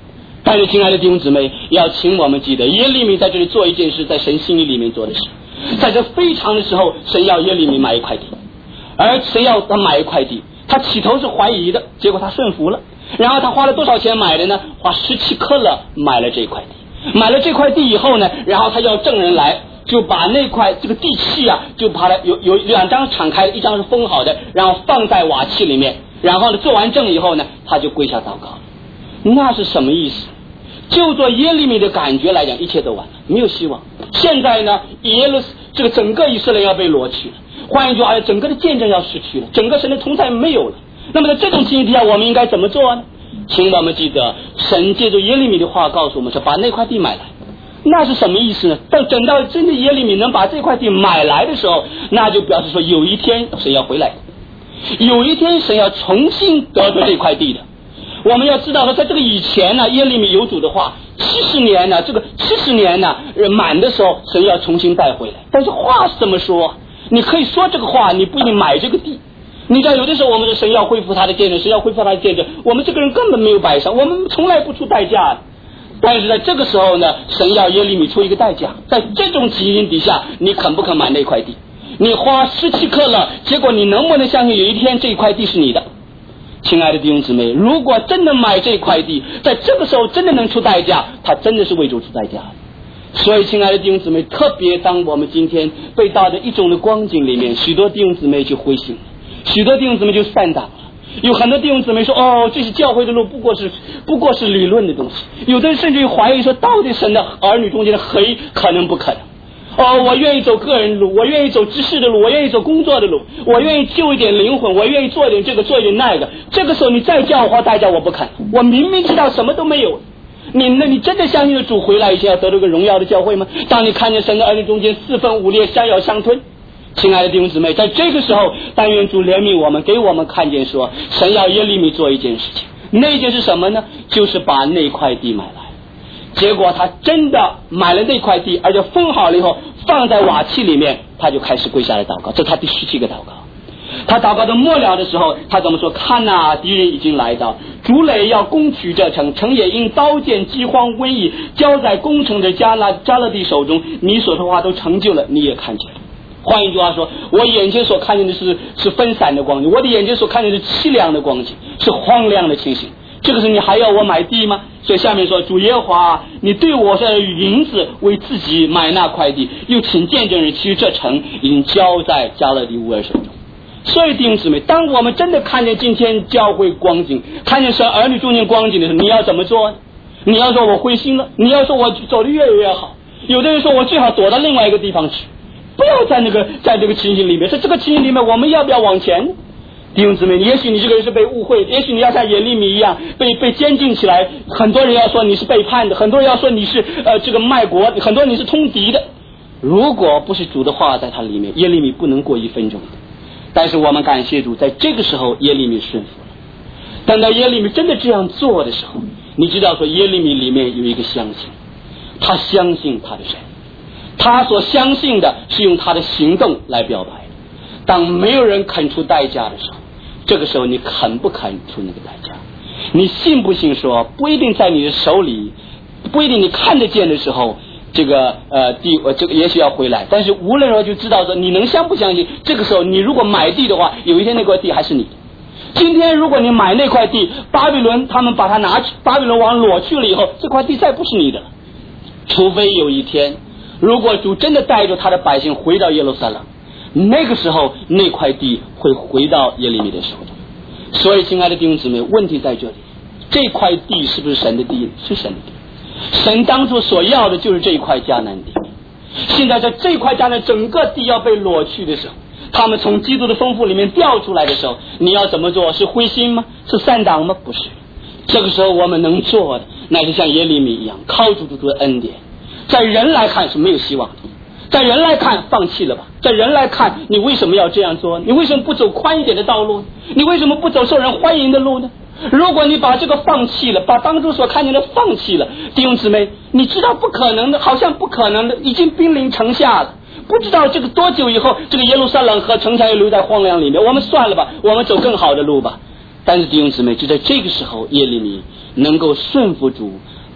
但是亲爱的弟兄姊妹，要请我们记得，耶利米在这里做一件事，在神心意里面做的事。在这非常的时候，神要耶利米买一块地，而神要他买一块地，他起头是怀疑的，结果他顺服了。然后他花了多少钱买的呢？花十七克勒买了这块地。买了这块地以后呢，然后他要证人来，就把那块这个地契啊，就把它有有两张敞开，一张是封好的，然后放在瓦器里面。然后呢，做完证以后呢，他就跪下祷告。那是什么意思？就做耶利米的感觉来讲，一切都完了，没有希望。现在呢，耶路这个整个以色列要被夺去了，换一句话，整个的见证要失去了，整个神的同在没有了。那么在这种情形底下，我们应该怎么做呢？请我们记得，神借着耶利米的话告诉我们说，把那块地买来。那是什么意思呢？但等到真的耶利米能把这块地买来的时候，那就表示说有一天神要回来，有一天神要重新得着这块地的。我们要知道说，在这个以前呢，耶利米有主的话，七十年呢，这个七十年呢满的时候，神要重新带回来。但是话是这么说，你可以说这个话，你不一定买这个地。你知道有的时候我们说神要恢复他的见证，神要恢复他的见证，我们这个人根本没有摆上，我们从来不出代价的。但是在这个时候呢，神要耶利米出一个代价。在这种情形底下，你肯不肯买那块地？你花十七克了，结果你能不能相信有一天这块地是你的？亲爱的弟兄姊妹，如果真的买这块地，在这个时候真的能出代价，他真的是为主出代价。所以亲爱的弟兄姊妹，特别当我们今天被到的一种的光景里面，许多弟兄姊妹就灰心，许多弟兄姊妹就散党了。有很多弟兄姊妹说，哦，这是教会的路，不过是不过是理论的东西。有的人甚至于怀疑说，到底神的儿女中间的黑可能不可能。哦，我愿意走个人路，我愿意走知识的路，我愿意走工作的路，我愿意救一点灵魂，我愿意做一点这个做一点那个。这个时候你再叫我花代价，我不肯。我明明知道什么都没有。你那你真的相信的主回来以前要得到一个荣耀的教会吗？当你看见神的儿女中间四分五裂，相咬相吞，亲爱的弟兄姊妹，在这个时候，但愿主怜悯我们，给我们看见说，神要耶利米做一件事情，那件是什么呢？就是把那块地买来。结果他真的买了那块地，而且封好了以后，放在瓦器里面，他就开始跪下来祷告。这是他第十七个祷告。他祷告的末了的时候，他怎么说？看哪，敌人已经来到，主垒要攻取这城，城也因刀剑、饥荒、瘟疫交在攻城的加勒加勒地手中。你所说的话都成就了，你也看见了。换一句话说，我眼前所看见的是是分散的光景，我的眼前所看见的是凄凉的光景，是荒凉的情形。这个时候你还要我买地吗？所以下面说，主耶和华，你对我是以银子为自己买那块地，又请见证人，其实这城已经交在加勒底乌尔手中。所以弟兄姊妹，当我们真的看见今天教会光景，看见神儿女中间光景的时候，你要怎么做呢？你要说我灰心了，你要说我走得越来越好。有的人说我最好躲到另外一个地方去，不要在那个在这个情形里面。在这个情形里面，我们要不要往前？弟兄姊妹，也许你这个人是被误会，也许你要像耶利米一样被被监禁起来，很多人要说你是背叛的，很多人要说你是呃这个卖国，很多人你是通敌的。如果不是主的话在他里面，耶利米不能过一分钟的。但是我们感谢主，在这个时候耶利米顺服了。等到耶利米真的这样做的时候，你知道说耶利米里面有一个相信，他相信他的神，他所相信的是用他的行动来表白。当没有人肯出代价的时候，这个时候你肯不肯出那个代价？你信不信说不一定在你的手里，不一定你看得见的时候，这个呃地呃这个也许要回来，但是无论如何就知道说你能相不相信。这个时候你如果买地的话，有一天那块地还是你的。今天如果你买那块地，巴比伦他们把它拿去，巴比伦王裸去了以后，这块地再不是你的了。除非有一天，如果主真的带着他的百姓回到耶路撒冷，那个时候那块地会回到耶利米的手中。所以亲爱的弟兄姊妹，问题在这里，这块地是不是神的地？是神的地。神当初所要的就是这一块迦南地。现在在这块迦南整个地要被裸去的时候，他们从基督的丰富里面调出来的时候，你要怎么做？是灰心吗？是散党吗？不是。这个时候我们能做的乃是像耶利米一样，靠主主的恩典。在人来看是没有希望的，在人来看放弃了吧，在人来看你为什么要这样做？你为什么不走宽一点的道路？你为什么不走受人欢迎的路呢？如果你把这个放弃了，把当初所看见的放弃了，弟兄姊妹，你知道不可能的，好像不可能的，已经兵临城下了。不知道这个多久以后，这个耶路撒冷和城墙又留在荒凉里面，我们算了吧，我们走更好的路吧。但是弟兄姊妹，就在这个时候，耶利米能够顺服主，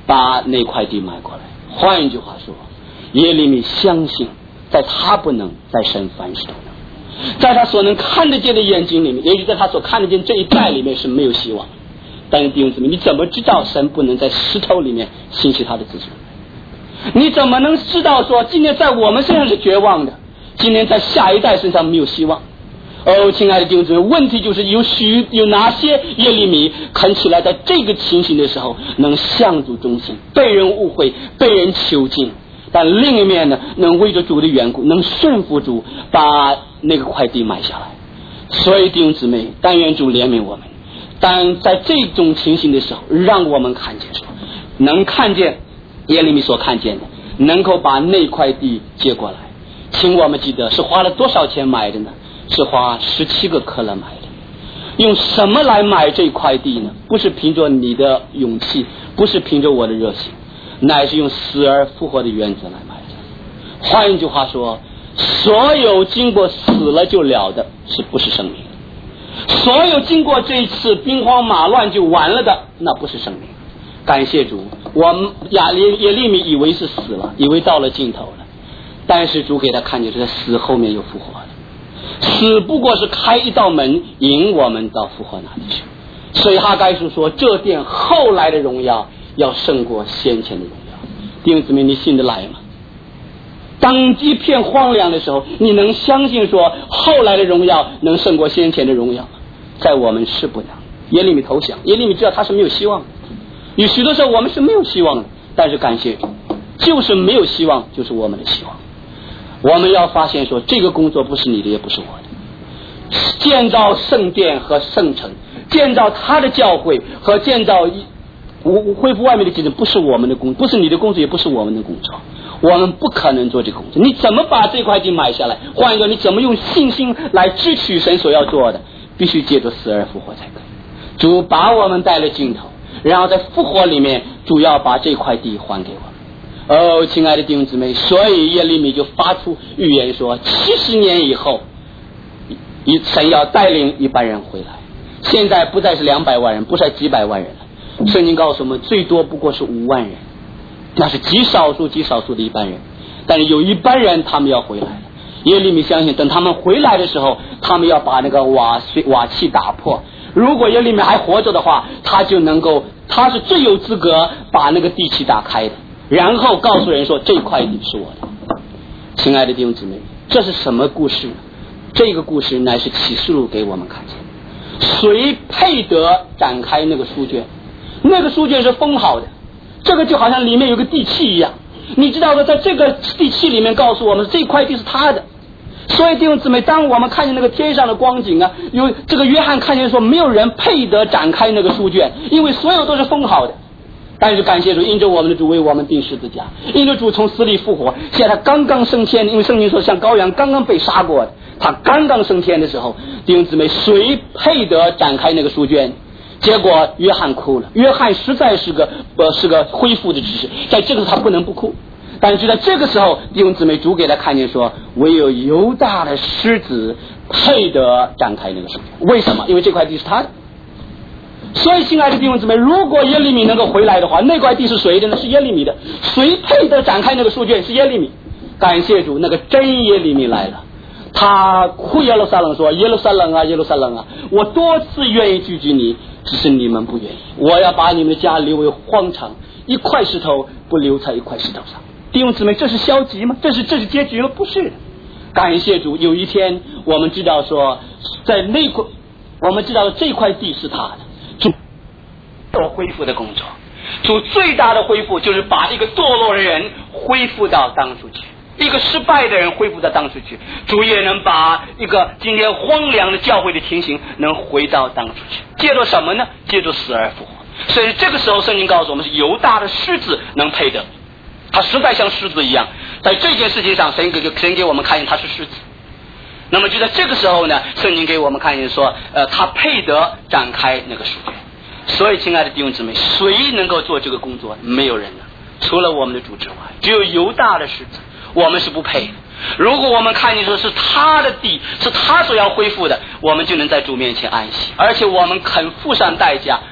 把那块地买过来。换一句话说，耶利米相信在他不能，在神凡事都能，在他所能看得见的眼睛里面，也许在他所看得见这一代里面是没有希望。但是弟兄姊妹，你怎么知道神不能在石头里面兴起他的子孙？你怎么能知道说今天在我们身上是绝望的，今天在下一代身上没有希望？哦，亲爱的弟兄姊妹，问题就是有许有哪些耶利米看起来在这个情形的时候能向主忠心，被人误会，被人囚禁，但另一面呢，能为着主的缘故，能顺服主，把那个块地买下来。所以弟兄姊妹，但愿主怜悯我们，但在这种情形的时候，让我们看见说，能看见耶利米所看见的，能够把那块地接过来。请我们记得是花了多少钱买的呢？是花十七个克勒买的。用什么来买这块地呢？不是凭着你的勇气，不是凭着我的热心，乃是用死而复活的原则来买的。换一句话说，所有经过死了就了的，是不是生命？所有经过这一次兵荒马乱就完了的，那不是生命。感谢主，我们亚利耶利米以为是死了，以为到了尽头了，但是主给他看见是在死后面又复活了。死不过是开一道门，引我们到复活那里去。所以哈该书说，这殿后来的荣耀要胜过先前的荣耀。弟兄姊妹，你信得来吗？当一片荒凉的时候，你能相信说后来的荣耀能胜过先前的荣耀吗？在我们是不能。耶利米投降，耶利米知道他是没有希望的。有许多时候我们是没有希望的，但是感谢主，就是没有希望就是我们的希望。我们要发现说，这个工作不是你的，也不是我的。建造圣殿和圣城，建造他的教会和建造恢复外面的基层，不是我们的工，不是你的工作，也不是我们的工作。我们不可能做这个工作。你怎么把这块地买下来？换一个，你怎么用信心来支取神所要做的？必须借着死而复活才可以。主把我们带了尽头，然后在复活里面，主要把这块地还给我们。哦，亲爱的弟兄姊妹，所以耶利米就发出预言说，七十年以后，神要带领一般人回来。现在不再是两百万人，不再几百万人了。圣经告诉我们，最多不过是五万人，那是极少数极少数的一般人。但是有一般人他们要回来了。耶利米相信，等他们回来的时候，他们要把那个瓦瓦器打破。如果耶利米还活着的话，他就能够，他是最有资格把那个地契打开的，然后告诉人说，这块地是我的。亲爱的弟兄姊妹，这是什么故事呢？这个故事乃是启示录给我们看见，谁配得展开那个书卷？那个书卷是封好的，这个就好像里面有个地契一样。你知道的，在这个地契里面告诉我们，这块地是他的。所以弟兄姊妹，当我们看见那个天上的光景啊，有这个约翰看见说，没有人配得展开那个书卷，因为所有都是封好的。但是感谢主，因着我们的主为我们钉十字架，因着主从死里复活，现在他刚刚升天，因为圣经说像羔羊刚刚被杀过的，他刚刚升天的时候，弟兄姊妹，谁配得展开那个书卷？结果约翰哭了。约翰实在是个呃是个恢复的知识，在这个时候他不能不哭。但是就在这个时候，弟兄姊妹，主给他看见说，唯有犹大的狮子配得展开那个书卷。为什么？因为这块地是他的。所以亲爱的弟兄姊妹，如果耶利米能够回来的话，那块地是谁的呢？是耶利米的。谁配得展开那个书卷？是耶利米。感谢主，那个真耶利米来了。他哭耶路撒冷说，耶路撒冷啊，耶路撒冷啊，我多次愿意拒绝你，只是你们不愿意。我要把你们的家留为荒场，一块石头不留在一块石头上。弟兄姊妹，这是消极吗？这是这是结局吗？不是的。感谢主，有一天我们知道说，在那块我们知道这块地是他的。主做恢复的工作，主最大的恢复就是把一个堕落的人恢复到当初去，一个失败的人恢复到当初去。主也能把一个今天荒凉的教会的情形能回到当初去，借着什么呢？借着死而复活。所以这个时候圣经告诉我们，是犹大的狮子能配得，他实在像狮子一样，在这件事情上神给神给我们看见他是狮子。那么就在这个时候呢，圣经给我们看见说，呃，他配得展开那个书卷。所以亲爱的弟兄姊妹，谁能够做这个工作？没有人能，除了我们的主之外，只有犹大的狮子，我们是不配的。如果我们看见说是他的地，是他所要恢复的，我们就能在主面前安息，而且我们肯付上代价，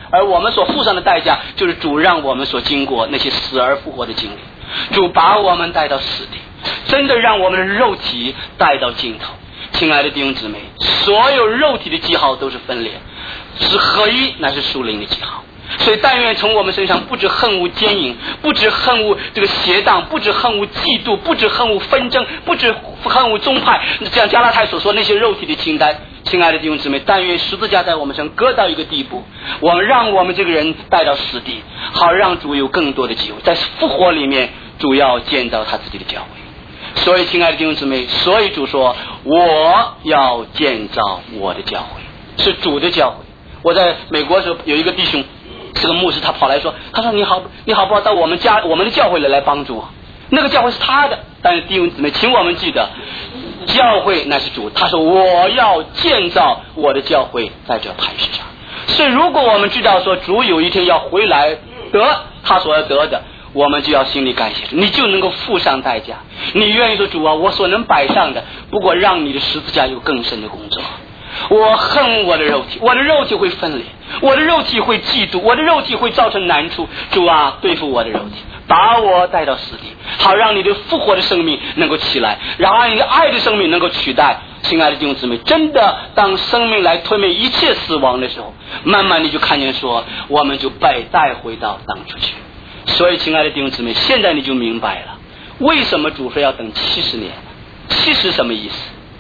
而我们所付上的代价就是主让我们所经过那些死而复活的经历，主把我们带到死地，真的让我们的肉体带到尽头。亲爱的弟兄姊妹，所有肉体的记号都是分裂，是合一，那是属灵的记号。所以但愿从我们身上不止恨恶奸淫，不止恨恶这个邪荡，不止恨恶嫉妒，不止恨恶纷争，不止恨恶宗派，像加拉太所说那些肉体的清单。亲爱的弟兄姊妹，但愿十字架在我们身上割到一个地步，我们让我们这个人带到死地，好让主有更多的机会在复活里面，主要建造他自己的教会。所以亲爱的弟兄姊妹，所以主说我要建造我的教会，是主的教会。我在美国的时候有一个弟兄，这个牧师，他跑来说，他说你好你好不好到我们家我们的教会来来帮助我，那个教会是他的。但是弟兄姊妹，请我们记得教会那是主，他说我要建造我的教会在这磐石上。所以如果我们知道说主有一天要回来得他所要得的，我们就要心里感谢，你就能够付上代价。你愿意说主啊，我所能摆上的不过让你的十字架有更深的工作。我恨我的肉体，我的肉体会分裂，我的肉体会嫉妒，我的肉体会造成难处。主啊，对付我的肉体，把我带到死地，好让你的复活的生命能够起来，然后让你的爱的生命能够取代。亲爱的弟兄姊妹，真的当生命来吞灭一切死亡的时候，慢慢你就看见说我们就被带回到当初去。所以亲爱的弟兄姊妹，现在你就明白了为什么主说要等七十年。七十什么意思？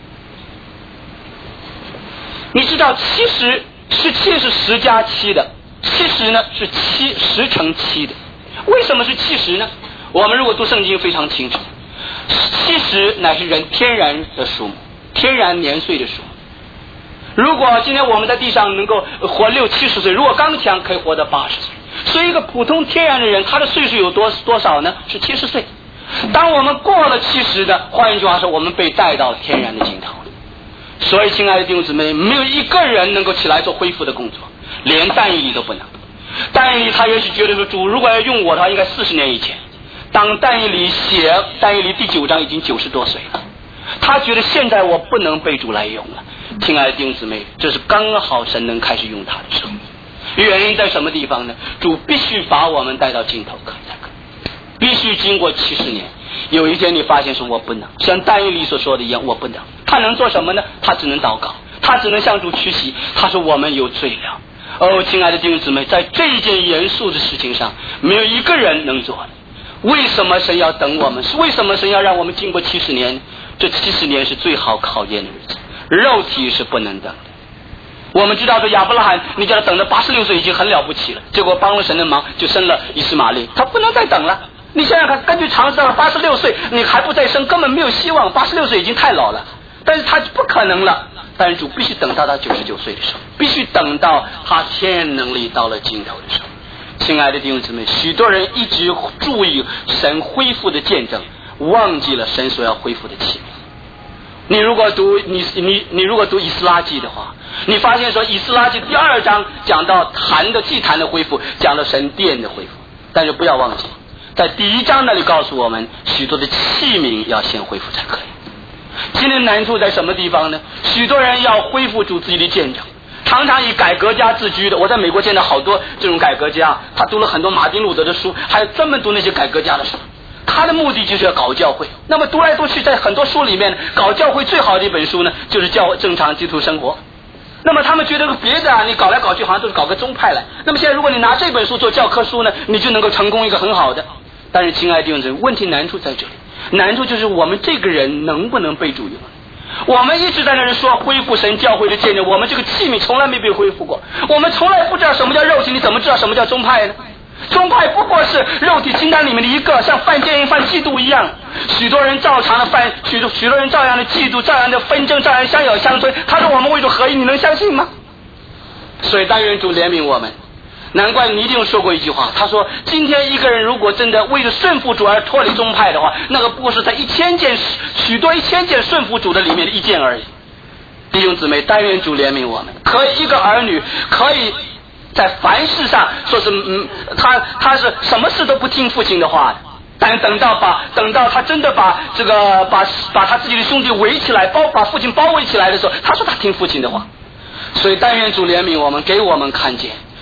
你知道七十十七是十加七的，七十呢是七十乘七的。为什么是七十呢？我们如果读圣经非常清楚，七十乃是人天然的数目，天然年岁的数目。如果今天我们在地上能够活六七十岁，如果刚强可以活到八十岁。所以一个普通天然的人，他的岁数有多多少呢？是七十岁。当我们过了七十的，换一句话说，我们被带到天然的尽头了。所以亲爱的弟兄姊妹，没有一个人能够起来做恢复的工作，连但以理都不能。但以理他也许觉得说，主如果要用我的话，应该四十年以前。当但以理写但以理第九章已经九十多岁了，他觉得现在我不能被主来用了。亲爱的弟兄姊妹，这是刚好神能开始用他的时候。原因在什么地方呢？主必须把我们带到尽头可才可，必须经过七十年。有一天你发现说我不能，像但以理所说的一样，我不能。他能做什么呢？他只能祷告，他只能向主屈膝。他说我们有罪了。哦，亲爱的弟兄姊妹，在这一件严肃的事情上，没有一个人能做的。为什么神要等我们？是为什么神要让我们经过七十年？这七十年是最好考验的日子，肉体是不能等的。我们知道说亚伯拉罕，你叫他等到八十六岁已经很了不起了，结果帮了神的忙就生了以实玛利，他不能再等了。你想想看，根据常识到八十六岁你还不再生，根本没有希望。八十六岁已经太老了，但是他不可能了。但是主必须等到他九十九岁的时候，必须等到他天然能力到了尽头的时候。亲爱的弟兄姊妹，许多人一直注意神恢复的见证，忘记了神所要恢复的器皿。你如果读你你你如果读以斯拉记的话，你发现说以斯拉记第二章讲到坛的祭坛的恢复，讲到神殿的恢复，但是不要忘记，在第一章那里告诉我们，许多的器皿要先恢复才可以。今天难处在什么地方呢？许多人要恢复主自己的见证，常常以改革家自居的。我在美国见到好多这种改革家，他读了很多马丁路德的书，还专门读那些改革家的书。他的目的就是要搞教会。那么读来读去，在很多书里面搞教会最好的一本书呢，就是教正常基督徒生活。那么他们觉得别的啊，你搞来搞去好像都是搞个宗派来。那么现在如果你拿这本书做教科书呢，你就能够成功一个很好的。但是亲爱的弟兄姊妹，问题难处在这里，难处就是我们这个人能不能被主用。我们一直在那里说恢复神教会的见证，我们这个器皿从来没被恢复过。我们从来不知道什么叫肉体，你怎么知道什么叫宗派呢？宗派不过是肉体清单里面的一个，像犯奸淫犯嫉妒一样，许多人照常的犯，许多许多人照样的嫉妒，照样的纷争，照样相咬相吞。他说我们为主合一，你能相信吗？所以但愿主怜悯我们。难怪你一定说过一句话，他说今天一个人如果真的为了顺服主而脱离宗派的话，那个不过是在一千件许多一千件顺服主的里面的一件而已。弟兄姊妹，但愿主怜悯我们。可以一个儿女可以在凡事上说是嗯，他他是什么事都不听父亲的话，但等到把等到他真的把这个把把他自己的兄弟围起来，包把父亲包围起来的时候，他说他听父亲的话。所以但愿主怜悯我们，给我们看见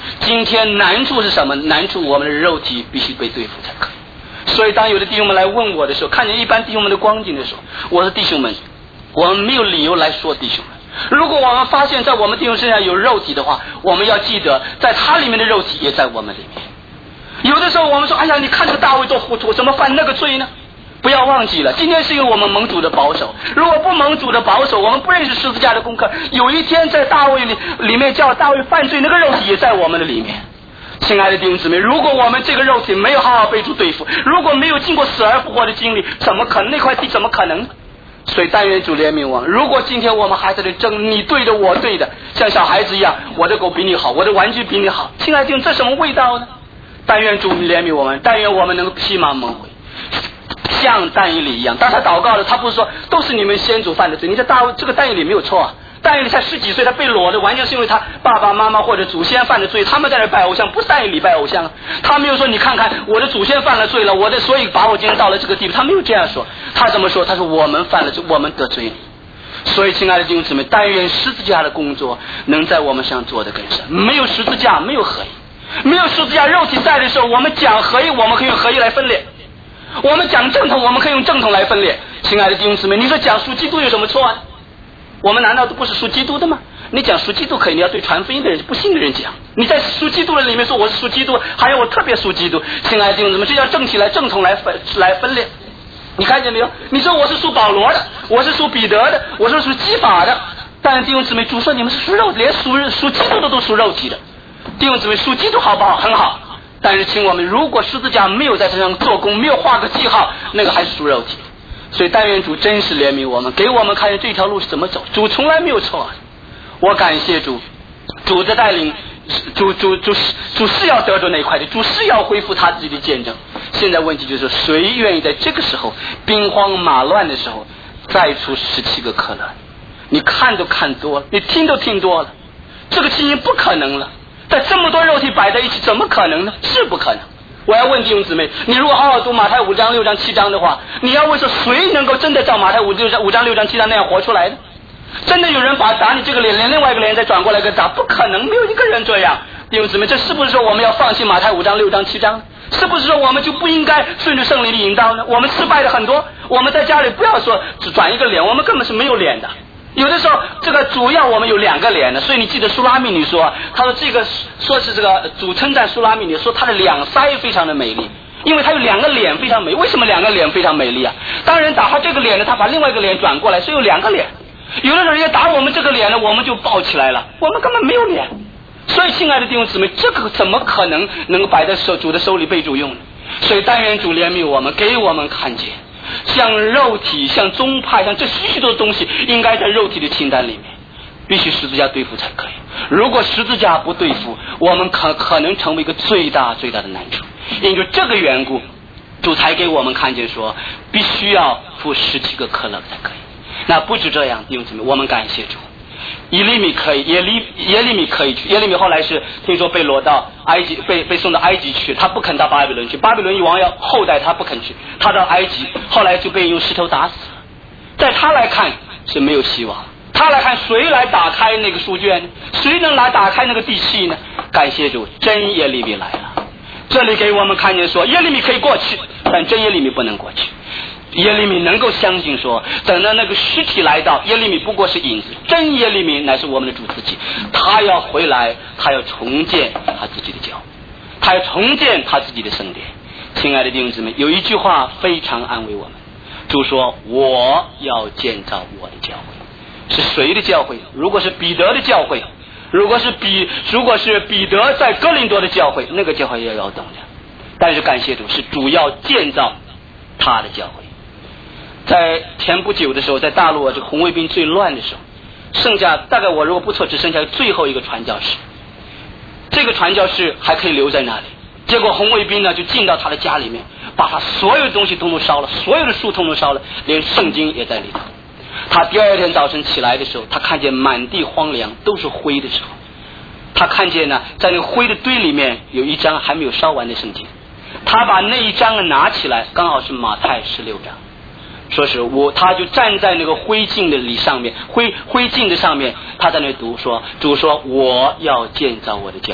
今天难处是什么？难处我们的肉体必须被对付才可以。所以当有的弟兄们来问我的时候，看见一般弟兄们的光景的时候，我说弟兄们，我们没有理由来说弟兄们。如果我们发现在我们弟兄身上有肉体的话，我们要记得在他里面的肉体也在我们里面。有的时候我们说，哎呀，你看这个大卫多糊涂，怎么犯那个罪呢？不要忘记了，今天是因为我们蒙主的保守。如果不蒙主的保守，我们不认识十字架的功课，有一天在大卫里里面叫大卫犯罪，那个肉体也在我们的里面。亲爱的弟兄姊妹，如果我们这个肉体没有好好被主对付，如果没有经过死而复活的经历，怎么可能那块地怎么可能？所以但愿主怜悯我们。如果今天我们还在这争你对的我对的，像小孩子一样，我的狗比你好，我的玩具比你好，亲爱的弟兄，这什么味道呢？但愿主怜悯我们，但愿我们能够披麻蒙悔，像但以理一样。当他祷告了，他不是说都是你们先祖犯的罪，你这大这个但以理没有错啊。但以理才十几岁，他被裸的完全是因为他爸爸妈妈或者祖先犯的罪，他们在那拜偶像，不是但以理拜偶像啊。他没有说你看看我的祖先犯了罪了，我的所以把我今天到了这个地步，他没有这样说。他怎么说？他说我们犯了罪，我们得罪你。所以亲爱的弟兄姊妹，但愿十字架的工作能在我们身上做得更深。没有十字架没有合一，没有十字架肉体在的时候，我们讲合一，我们可以用合一来分裂，我们讲正统，我们可以用正统来分裂。亲爱的弟兄姊妹，你说讲属基督有什么错啊？我们难道都不是属基督的吗？你讲属基督可以，你要对传福音的人不信的人讲。你在属基督的里面说我是属基督，还有我特别属基督。亲爱的弟兄姊妹，这叫正起来正统来分来分裂。你看见没有？你说我是属保罗的，我是属彼得的，我是属基法的，但弟兄姊妹，主说你们是属肉，连属属基督的都属肉体的。弟兄姊妹，属基督好不好？很好。但是请我们，如果十字架没有在身上做工，没有画个记号，那个还是属肉体。所以但愿主真实怜悯我们，给我们看见这条路是怎么走。主从来没有错。我感谢主，主的带领，主主主主是要得着那一块的，主是要恢复他自己的见证。现在问题就是谁愿意在这个时候兵荒马乱的时候再出十七个可乐？你看都看多了，你听都听多了，这个情形不可能了。在这么多肉体摆在一起，怎么可能呢？是不可能。我要问弟兄姊妹，你如果好好读马太五章六章七章的话，你要问说谁能够真的照马太五六章五章六章七章那样活出来的？真的有人把打你这个脸，连另外一个脸再转过来跟打，不可能，没有一个人这样。弟兄姊妹，这是不是说我们要放弃马太五章六章七章？是不是说我们就不应该顺着圣灵的引导呢？我们失败的很多，我们在家里不要说只转一个脸，我们根本是没有脸的。有的时候这个主要我们有两个脸的，所以你记得苏拉密女说，他说这个说是这个主称赞苏拉密女说她的两腮非常的美丽，因为她有两个脸非常美。为什么两个脸非常美丽啊？当然打他这个脸呢，他把另外一个脸转过来，所以有两个脸。有的时候人家打我们这个脸呢，我们就爆起来了，我们根本没有脸。所以亲爱的弟兄姊妹，这个怎么可能能够摆在手主的手里被主用呢？所以但愿主怜悯我们，给我们看见像肉体像宗派像这许许多的东西应该在肉体的清单里面，必须十字架对付才可以。如果十字架不对付，我们可可能成为一个最大最大的难处。因为这个缘故，主才给我们看见说必须要付十七个克勒才可以。那不止这样，弟兄姊妹，我们感谢主，以利米可以，耶利耶利米可以去。耶利米后来是听说被掳到埃及，被被送到埃及去，他不肯到巴比伦去。巴比伦王要后代，他不肯去，他到埃及，后来就被用石头打死了。在他来看是没有希望，他来看谁来打开那个书卷呢？谁能来打开那个地契呢？感谢主，真耶利米来了。这里给我们看见说，耶利米可以过去，但真耶利米不能过去。耶利米能够相信说，等到那个尸体来到，耶利米不过是影子，真耶利米乃是我们的主自己。他要回来，他要重建他自己的教，他要重建他自己的圣殿。亲爱的弟兄姊妹，有一句话非常安慰我们，主说我要建造我的教会。是谁的教会？如果是彼得的教会，如果是彼如果是彼得在哥林多的教会，那个教会也要等的。但是感谢主，是主要建造他的教会。在前不久的时候，在大陆啊，这个红卫兵最乱的时候，剩下大概我如果不错，只剩下最后一个传教士。这个传教士还可以留在那里，结果红卫兵呢就进到他的家里面，把他所有的东西通通烧了，所有的书通通烧了，连圣经也在里头。他第二天早晨起来的时候，他看见满地荒凉，都是灰的时候，他看见呢，在那个灰的堆里面有一张还没有烧完的圣经，他把那一张拿起来，刚好是马太十六章。说是我，他就站在那个灰烬的里上面，灰灰烬的上面，他在那读说，主说我要建造我的教会。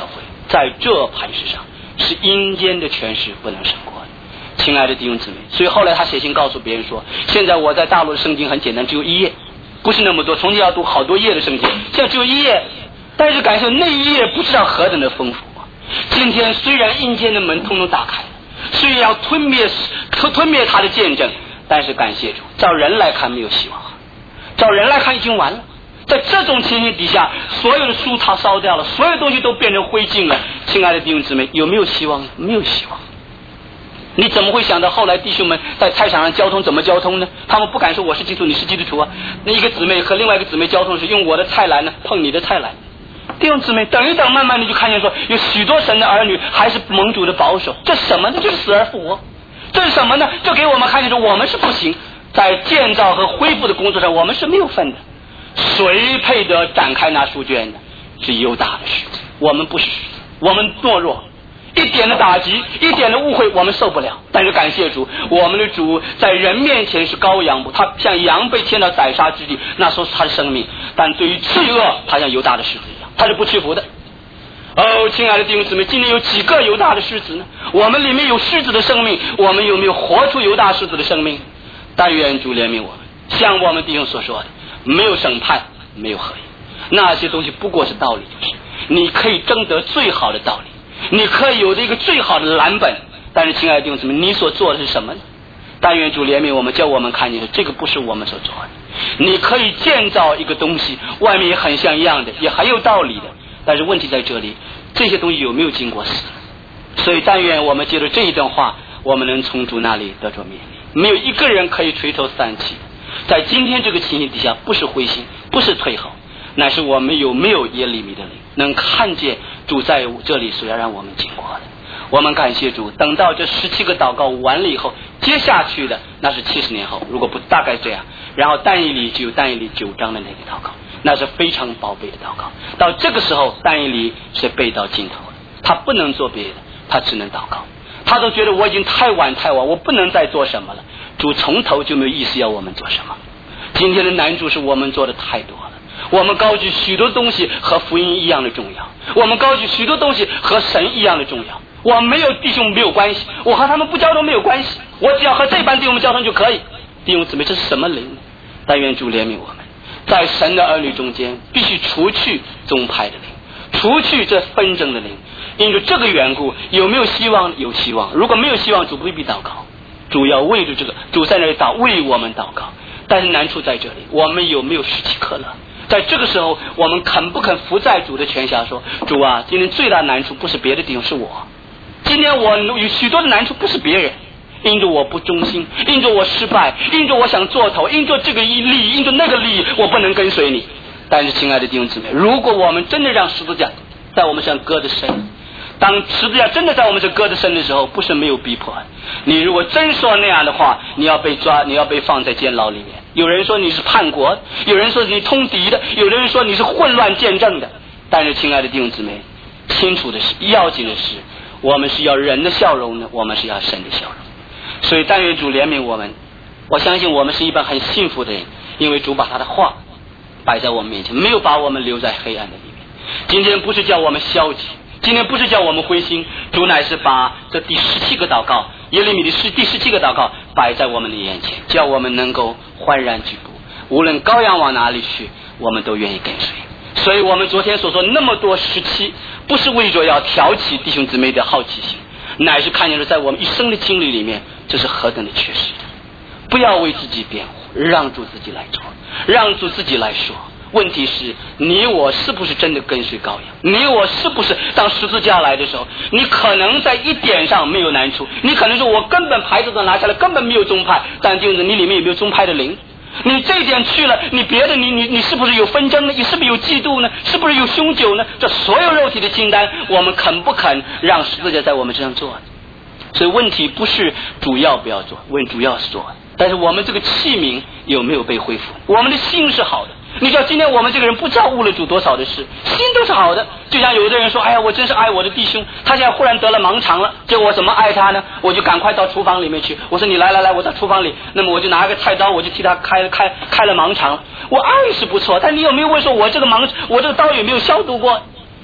在这磐石上是阴间的权势不能胜过的。亲爱的弟兄姊妹，所以后来他写信告诉别人说，现在我在大陆的圣经很简单，只有一页，不是那么多，从前要读好多页的圣经，现在只有一页，但是感谢那一页不知道何等的丰富啊！今天虽然阴间的门通通打开了，虽然要吞灭吞吞灭他的见证，但是感谢主，照人来看没有希望，照人来看已经完了。在这种情形底下，所有的书他烧掉了，所有东西都变成灰烬了。亲爱的弟兄姊妹，有没有希望？没有希望。你怎么会想到后来弟兄们在菜场上交通怎么交通呢？他们不敢说我是基督，你是基督徒啊。那一个姊妹和另外一个姊妹交通是用我的菜篮呢碰你的菜篮。弟兄姊妹，等一等，慢慢你就看见说，有许多神的儿女还是蒙主的保守。这什么呢？就是死而复活。这是什么呢？这给我们看见说，我们是不行，在建造和恢复的工作上，我们是没有份的。谁配得展开那书卷呢？是犹大的狮子。我们不是狮子，我们懦弱。一点的打击，一点的误会我们受不了，但是感谢主，我们的主在人面前是羔羊，他像羊被牵到宰杀之地，那时候是他的生命，但对于罪恶他像犹大的狮子一样，他是不屈服的。哦，亲爱的弟兄姊妹，今天有几个犹大的狮子呢？我们里面有狮子的生命，我们有没有活出犹大狮子的生命？但愿主怜悯我们，像我们弟兄所说的，没有审判，没有合一，那些东西不过是道理，就是你可以争得最好的道理，你可以有这个最好的蓝本，但是亲爱的弟兄姊妹，你所做的是什么呢？但愿主怜悯我们，叫我们看见这个不是我们所做的。你可以建造一个东西，外面也很像一样的，也很有道理的，但是问题在这里，这些东西有没有经过死？所以但愿我们借着这一段话，我们能从主那里得着勉励。没有一个人可以垂头丧气的，在今天这个情形底下，不是灰心，不是退后，乃是我们有没有耶利米的灵，能看见主在这里所要让我们经过的。我们感谢主，等到这十七个祷告完了以后，接下去的那是七十年后，如果不大概这样，然后但以理就有但以理九章的那个祷告，那是非常宝贝的祷告。到这个时候，但以理是背到尽头了，他不能做别的，他只能祷告。他都觉得我已经太晚太晚，我不能再做什么了。主从头就没有意思要我们做什么。今天的难处是我们做的太多了，我们高举许多东西和福音一样的重要，我们高举许多东西和神一样的重要。我没有弟兄没有关系，我和他们不交通没有关系，我只要和这班弟兄们交通就可以。弟兄姊妹，这是什么灵呢？但愿主怜悯我们，在神的儿女中间必须除去宗派的灵，除去这纷争的灵。因着这个缘故，有没有希望？有希望。如果没有希望，主不必祷告，主要为着这个，主在那里祷为我们祷告。但是难处在这里，我们有没有拾起可乐？在这个时候，我们肯不肯伏在主的权下说，主啊，今天最大难处不是别的地方，是我。今天我有许多的难处不是别人，因着我不忠心，因着我失败，因着我想做头，因着这个利益，因着那个利益，我不能跟随你。但是亲爱的弟兄姊妹，如果我们真的让十字架在我们身上搁着身，当十字架真的在我们这搁着身的时候，不是没有逼迫。你如果真说那样的话，你要被抓，你要被放在监牢里面。有人说你是叛国，有人说你通敌的，有人说你是混乱见证的。但是亲爱的弟兄姊妹，清楚的是，要紧的是，我们是要人的笑容呢，我们是要神的笑容。所以但愿主怜悯我们，我相信我们是一般很幸福的人，因为主把他的话摆在我们面前，没有把我们留在黑暗的里面。今天不是叫我们消极，今天不是叫我们灰心，主乃是把这第十七个祷告，耶利米的是第十七个祷告摆在我们的眼前，叫我们能够欢然举步，无论羔羊往哪里去，我们都愿意跟随。所以我们昨天所说那么多十七，不是为着要挑起弟兄姊妹的好奇心，乃是看见了在我们一生的经历里面，这是何等的缺失的。不要为自己辩护，让主自己来做，让主自己来说。问题是你我是不是真的跟随羔羊？你我是不是当十字架来的时候，你可能在一点上没有难处，你可能说我根本牌子都拿下来，根本没有宗派，但就是你里面有没有宗派的灵？你这一点去了，你别的你你你是不是有纷争呢？你是不是有嫉妒呢？是不是有凶酒呢？这所有肉体的清单，我们肯不肯让十字架在我们身上做？所以问题不是主要不要做，问主要是做，但是我们这个器皿有没有被恢复？我们的心是好的。你知道今天我们这个人不知道误了主多少的事，心都是好的。就像有的人说，哎呀，我真是爱我的弟兄，他现在忽然得了盲肠了，结果我怎么爱他呢？我就赶快到厨房里面去，我说你来来来，我到厨房里，那么我就拿个菜刀，我就替他开开开了盲肠。我爱是不错，但你有没有问说，我这个盲我这个刀有没有消毒过？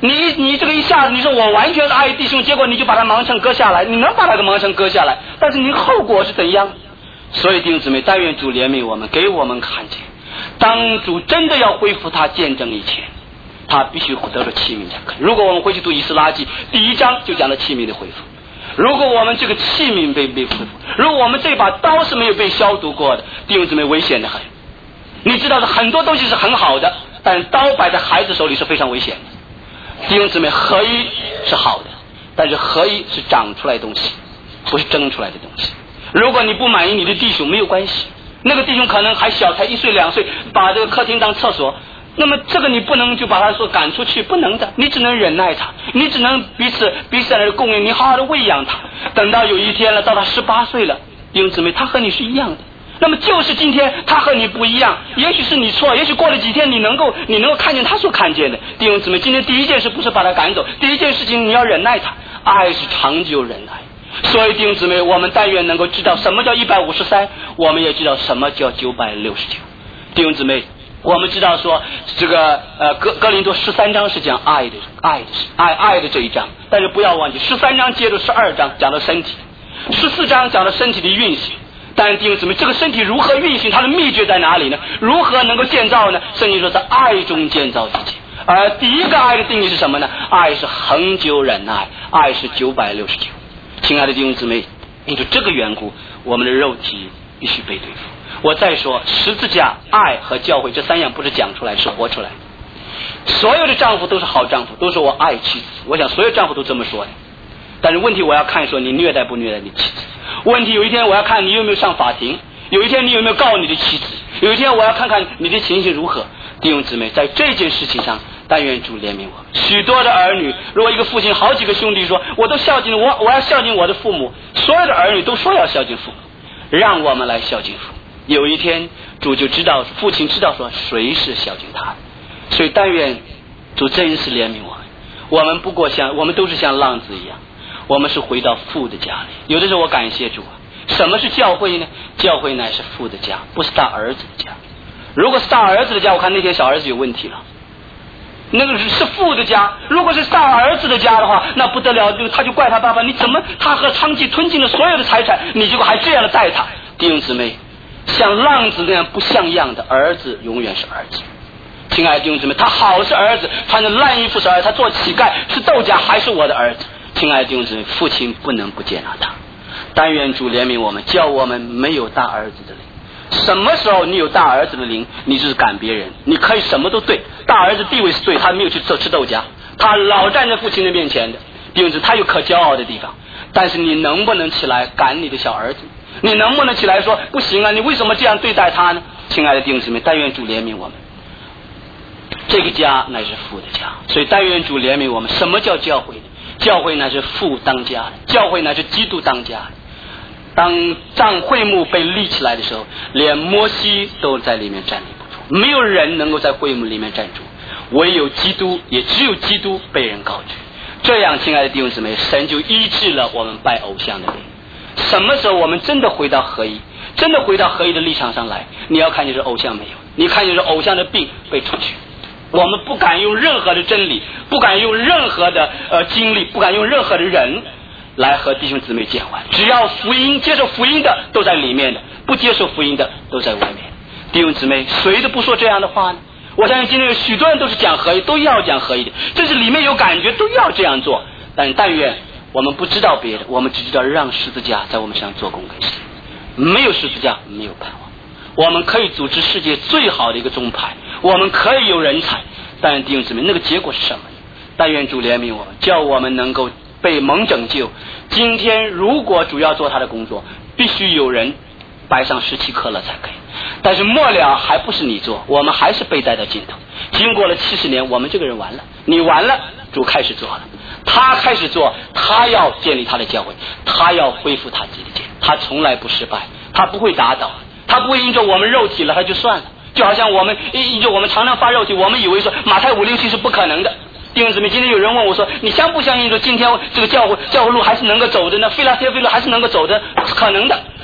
你你这个一下子你说我完全是爱弟兄，结果你就把他盲绳割下来，你能把他的盲绳割下来，但是你后果是怎样？所以弟兄姊妹，但愿主怜悯我们，给我们看见，当主真的要恢复他见证以前，他必须得着器皿才可以。如果我们回去读以斯拉记第一章就讲了器皿的恢复，如果我们这个器皿被被恢复，如果我们这把刀是没有被消毒过的，弟兄姊妹危险的很。你知道的，很多东西是很好的，但是刀摆在孩子手里是非常危险的。弟兄姊妹，合一是好的，但是合一是长出来的东西，不是蒸出来的东西。如果你不满意你的弟兄，没有关系，那个弟兄可能还小，才一岁两岁，把这个客厅当厕所，那么这个你不能就把他说赶出去，不能的，你只能忍耐他，你只能彼此彼此在那供应，你好好的喂养他。等到有一天了，到他十八岁了，弟兄姊妹，他和你是一样的。那么就是今天他和你不一样，也许是你错，也许过了几天你能够你能够看见他所看见的。弟兄姊妹，今天第一件事不是把他赶走，第一件事情你要忍耐他，爱是长久忍耐。所以弟兄姊妹，我们但愿能够知道什么叫一百五十三，我们也知道什么叫九百六十九。弟兄姊妹，我们知道说这个呃哥哥林多十三章是讲爱的爱的爱爱的这一章，但是不要忘记十三章接着十二章讲到身体，十四章讲到身体的运行。但是弟兄姊妹，这个身体如何运行，它的秘诀在哪里呢？如何能够建造呢？圣经说在爱中建造一切。而第一个爱的定义是什么呢？爱是恒久忍耐，爱是九百六十九。亲爱的弟兄姊妹，因着这个缘故，我们的肉体必须被对付。我再说，十字架、爱和教会这三样不是讲出来，是活出来。所有的丈夫都是好丈夫，都说我爱妻子，我想所有丈夫都这么说的。但是问题我要看说你虐待不虐待你妻子。问题有一天我要看你有没有上法庭，有一天你有没有告你的妻子，有一天我要看看你的情形如何。弟兄姊妹，在这件事情上，但愿主怜悯我。许多的儿女，如果一个父亲好几个兄弟说我都孝敬我我要孝敬我的父母，所有的儿女都说要孝敬父母，让我们来孝敬父母。有一天主就知道，父亲知道说谁是孝敬他的。所以但愿主真是怜悯我们。我们不过像我们都是像浪子一样，我们是回到父的家里。有的时候我感谢主啊，什么是教会呢？教会乃是父的家，不是大儿子的家。如果是大儿子的家，我看那天小儿子有问题了。那个是父的家，如果是大儿子的家的话，那不得了，就他就怪他爸爸，你怎么他和娼妓吞尽了所有的财产，你结果还这样的待他。弟兄姊妹，像浪子那样不像样的儿子永远是儿子。亲爱的弟兄姊妹，他好是儿子，穿着烂衣服是儿子，他做乞丐是豆荚还是我的儿子。亲爱的弟兄姊妹，父亲不能不接纳他。但愿主怜悯我们，叫我们没有大儿子的灵。什么时候你有大儿子的灵，你就是赶别人，你可以什么都对。大儿子地位是对，他没有去吃豆荚，他老站在父亲的面前的，弟兄姊妹，他有可骄傲的地方。但是你能不能起来赶你的小儿子？你能不能起来说不行啊，你为什么这样对待他呢？亲爱的弟兄姊妹，但愿主怜悯我们。这个家乃是父的家，所以但愿主怜悯我们。什么叫教会呢？教会乃是父当家的，教会乃是基督当家的。当帐会幕被立起来的时候，连摩西都在里面站立不住，没有人能够在会幕里面站住，唯有基督，也只有基督被人高举。这样，亲爱的弟兄姊妹，神就医治了我们拜偶像的灵。什么时候我们真的回到合一，真的回到合一的立场上来，你要看见是偶像没有，你看见是偶像的病被除去。我们不敢用任何的真理，不敢用任何的呃经历，不敢用任何的人来和弟兄姊妹见完。只要福音，接受福音的都在里面的，不接受福音的都在外面。弟兄姊妹，谁都不说这样的话呢？我相信今天有许多人都是讲合一，都要讲合一的，这是里面有感觉都要这样做。但但愿我们不知道别的，我们只知道让十字架在我们身上做工给谁。没有十字架没有盼望。我们可以组织世界最好的一个宗派，我们可以有人才，但弟兄姊妹，那个结果是什么呢？但愿主怜悯我们，叫我们能够被蒙拯救。今天如果主要做他的工作，必须有人摆上十七克了才可以，但是末了还不是你做，我们还是被带到尽头。经过了七十年，我们这个人完了，你完了，主开始做了，他开始做，他要建立他的教会，他要恢复他自己的家，他从来不失败，他不会打倒，他不会因着我们肉体了他就算了。就好像我们因着我们常常发肉体，我们以为说马太五六七是不可能的。弟兄姊妹，今天有人问我说，你相不相信说今天这个教会教会路还是能够走的呢？菲拉铁菲路还是能够走的？是可能的。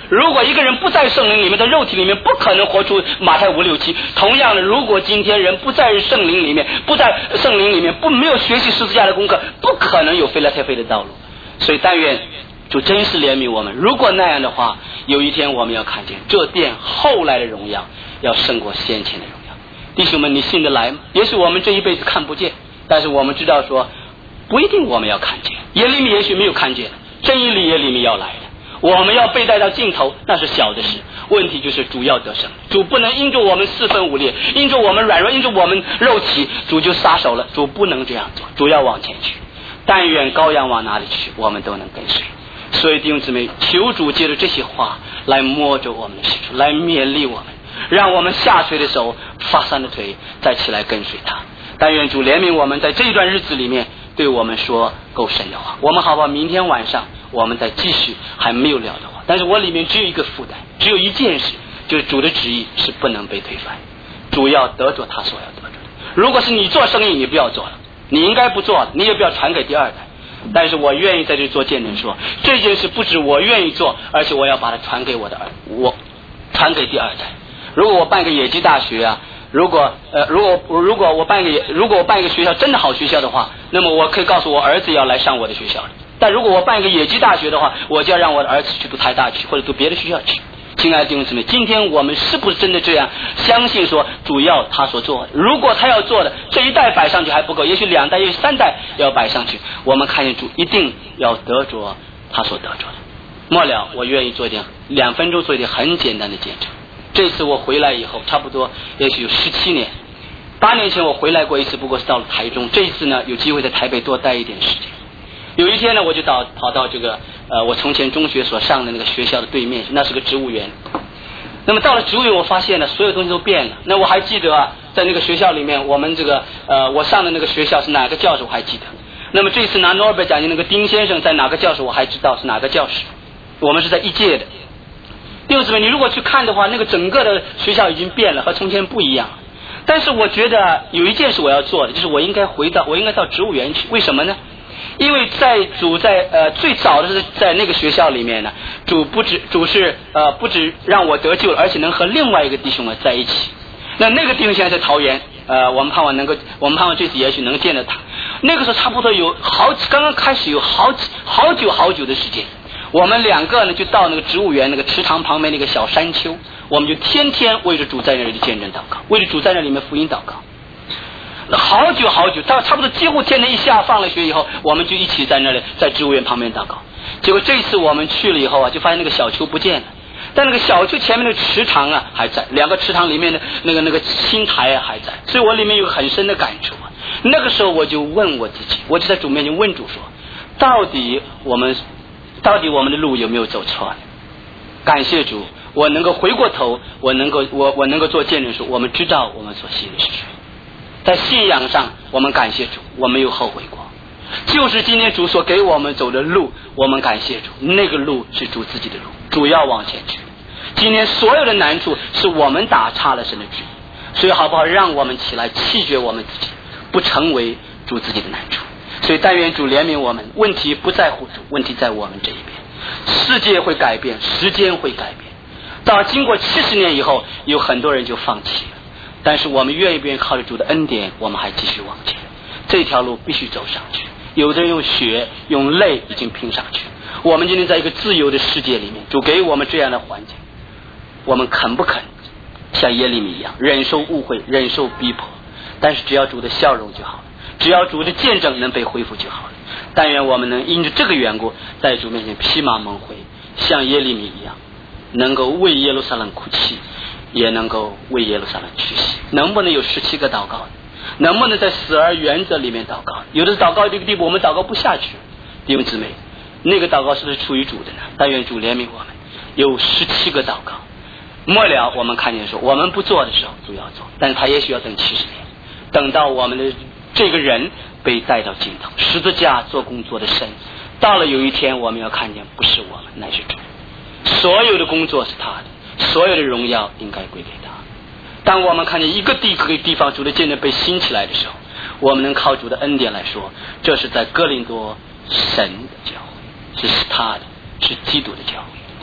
如果一个人不在圣灵里面，在肉体里面，不可能活出马太五六七。同样的，如果今天人不在圣灵里面，不在圣灵里面，不没有学习十字架的功课，不可能有非来太非的道路。所以但愿主真是怜悯我们。如果那样的话，有一天我们要看见这殿后来的荣耀要胜过先前的荣耀。弟兄们，你信得来吗？也许我们这一辈子看不见，但是我们知道说不一定我们要看见。耶利米也许没有看见，真以理耶利米要来的，我们要被带到尽头，那是小的事。问题就是主要得胜，主不能因着我们四分五裂，因着我们软弱，因着我们肉体，主就撒手了。主不能这样做，主要往前去。但愿羔羊往哪里去，我们都能跟随。所以弟兄姊妹，求主借着这些话来摸着我们的心，来勉励我们，让我们下垂的手，发散的腿，再起来跟随他。但愿主怜悯我们，在这一段日子里面对我们说够深的话，我们好不好明天晚上我们再继续还没有聊的话。但是我里面只有一个负担，只有一件事，就是主的旨意是不能被推翻，主要得着他所要得着的。如果是你做生意，你不要做了，你应该不做了，你也不要传给第二代。但是我愿意在这里做见证，说这件事不止我愿意做，而且我要把它传给我的儿，我传给第二代。如果我办个野鸡大学啊，如果呃如果如果我办个如果我办一个学校真的好学校的话，那么我可以告诉我儿子要来上我的学校的。但如果我办一个野鸡大学的话，我就要让我的儿子去读台大去，或者读别的学校去。亲爱的弟兄姊妹，今天我们是不是真的这样相信说主要他所做的？如果他要做的这一代摆上去还不够，也许两代也许三代要摆上去，我们看见主一定要得着他所得着的。末了，我愿意做一点两分钟做一点很简单的见证。这次我回来以后差不多也许有十七年，八年前我回来过一次，不过是到了台中，这一次呢有机会在台北多待一点时间。有一天呢，我就到跑到这个呃我从前中学所上的那个学校的对面，那是个植物园。那么到了植物园，我发现呢所有东西都变了。那我还记得啊，在那个学校里面，我们这个呃我上的那个学校是哪个教室我还记得。那么这次拿诺贝尔奖金那个丁先生在哪个教室我还知道是哪个教室，我们是在一届的。弟兄姊妹，你如果去看的话，那个整个的学校已经变了，和从前不一样。但是我觉得有一件事我要做的，就是我应该回到我应该到植物园去。为什么呢？因为在主在呃最早的是在那个学校里面呢，主不止主是呃不止让我得救了，而且能和另外一个弟兄们在一起。那那个弟兄现在在桃园，呃我们盼望能够我们盼望这次也许能见到他。那个时候差不多有好刚刚开始有好好久好久的时间，我们两个呢就到那个植物园那个池塘旁边那个小山丘，我们就天天为着主在那里的见证祷告，为着主在那里面福音祷告。好久好久，到差不多几乎天天一下放了学以后，我们就一起在那里在植物园旁边祷告。结果这次我们去了以后啊，就发现那个小丘不见了，但那个小丘前面的池塘啊还在，两个池塘里面的那个那个青苔啊还在，所以我里面有很深的感触啊。那个时候我就问我自己，我就在主面前问主说，到底我们到底我们的路有没有走错呢？感谢主，我能够回过头，我能够我我能够做见证说，我们知道我们所信的是谁。在信仰上我们感谢主，我没有后悔过，就是今天主所给我们走的路，我们感谢主，那个路是主自己的路，主要往前去。今天所有的难处是我们打岔了神的旨意，所以好不好让我们起来弃绝我们自己，不成为主自己的难处。所以但愿主怜悯我们，问题不在乎主，问题在我们这一边。世界会改变，时间会改变，到经过七十年以后，有很多人就放弃了，但是我们愿意不愿意靠着主的恩典，我们还继续往前，这条路必须走上去。有的人用血用泪已经拼上去，我们今天在一个自由的世界里面，主给我们这样的环境，我们肯不肯像耶利米一样忍受误会，忍受逼迫？但是只要主的笑容就好了，只要主的见证能被恢复就好了。但愿我们能因着这个缘故，在主面前披麻蒙灰，像耶利米一样，能够为耶路撒冷哭泣，也能够为耶路撒冷屈膝。能不能有十七个祷告？能不能在死而原则里面祷告？有的是祷告这个地步我们祷告不下去，弟兄姊妹，那个祷告是不是出于主的呢？但愿主怜悯我们，有十七个祷告。末了我们看见说，我们不做的时候主要做，但是他也许要等七十年，等到我们的这个人被带到尽头，十字架做工做的深，到了有一天我们要看见不是我们，乃是主，所有的工作是他的，所有的荣耀应该归给他。当我们看见一个地个地方主的见证被兴起来的时候，我们能靠主的恩典来说，这是在哥林多神的教会，这是他的，是基督的教会。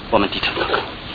我们低头祷告。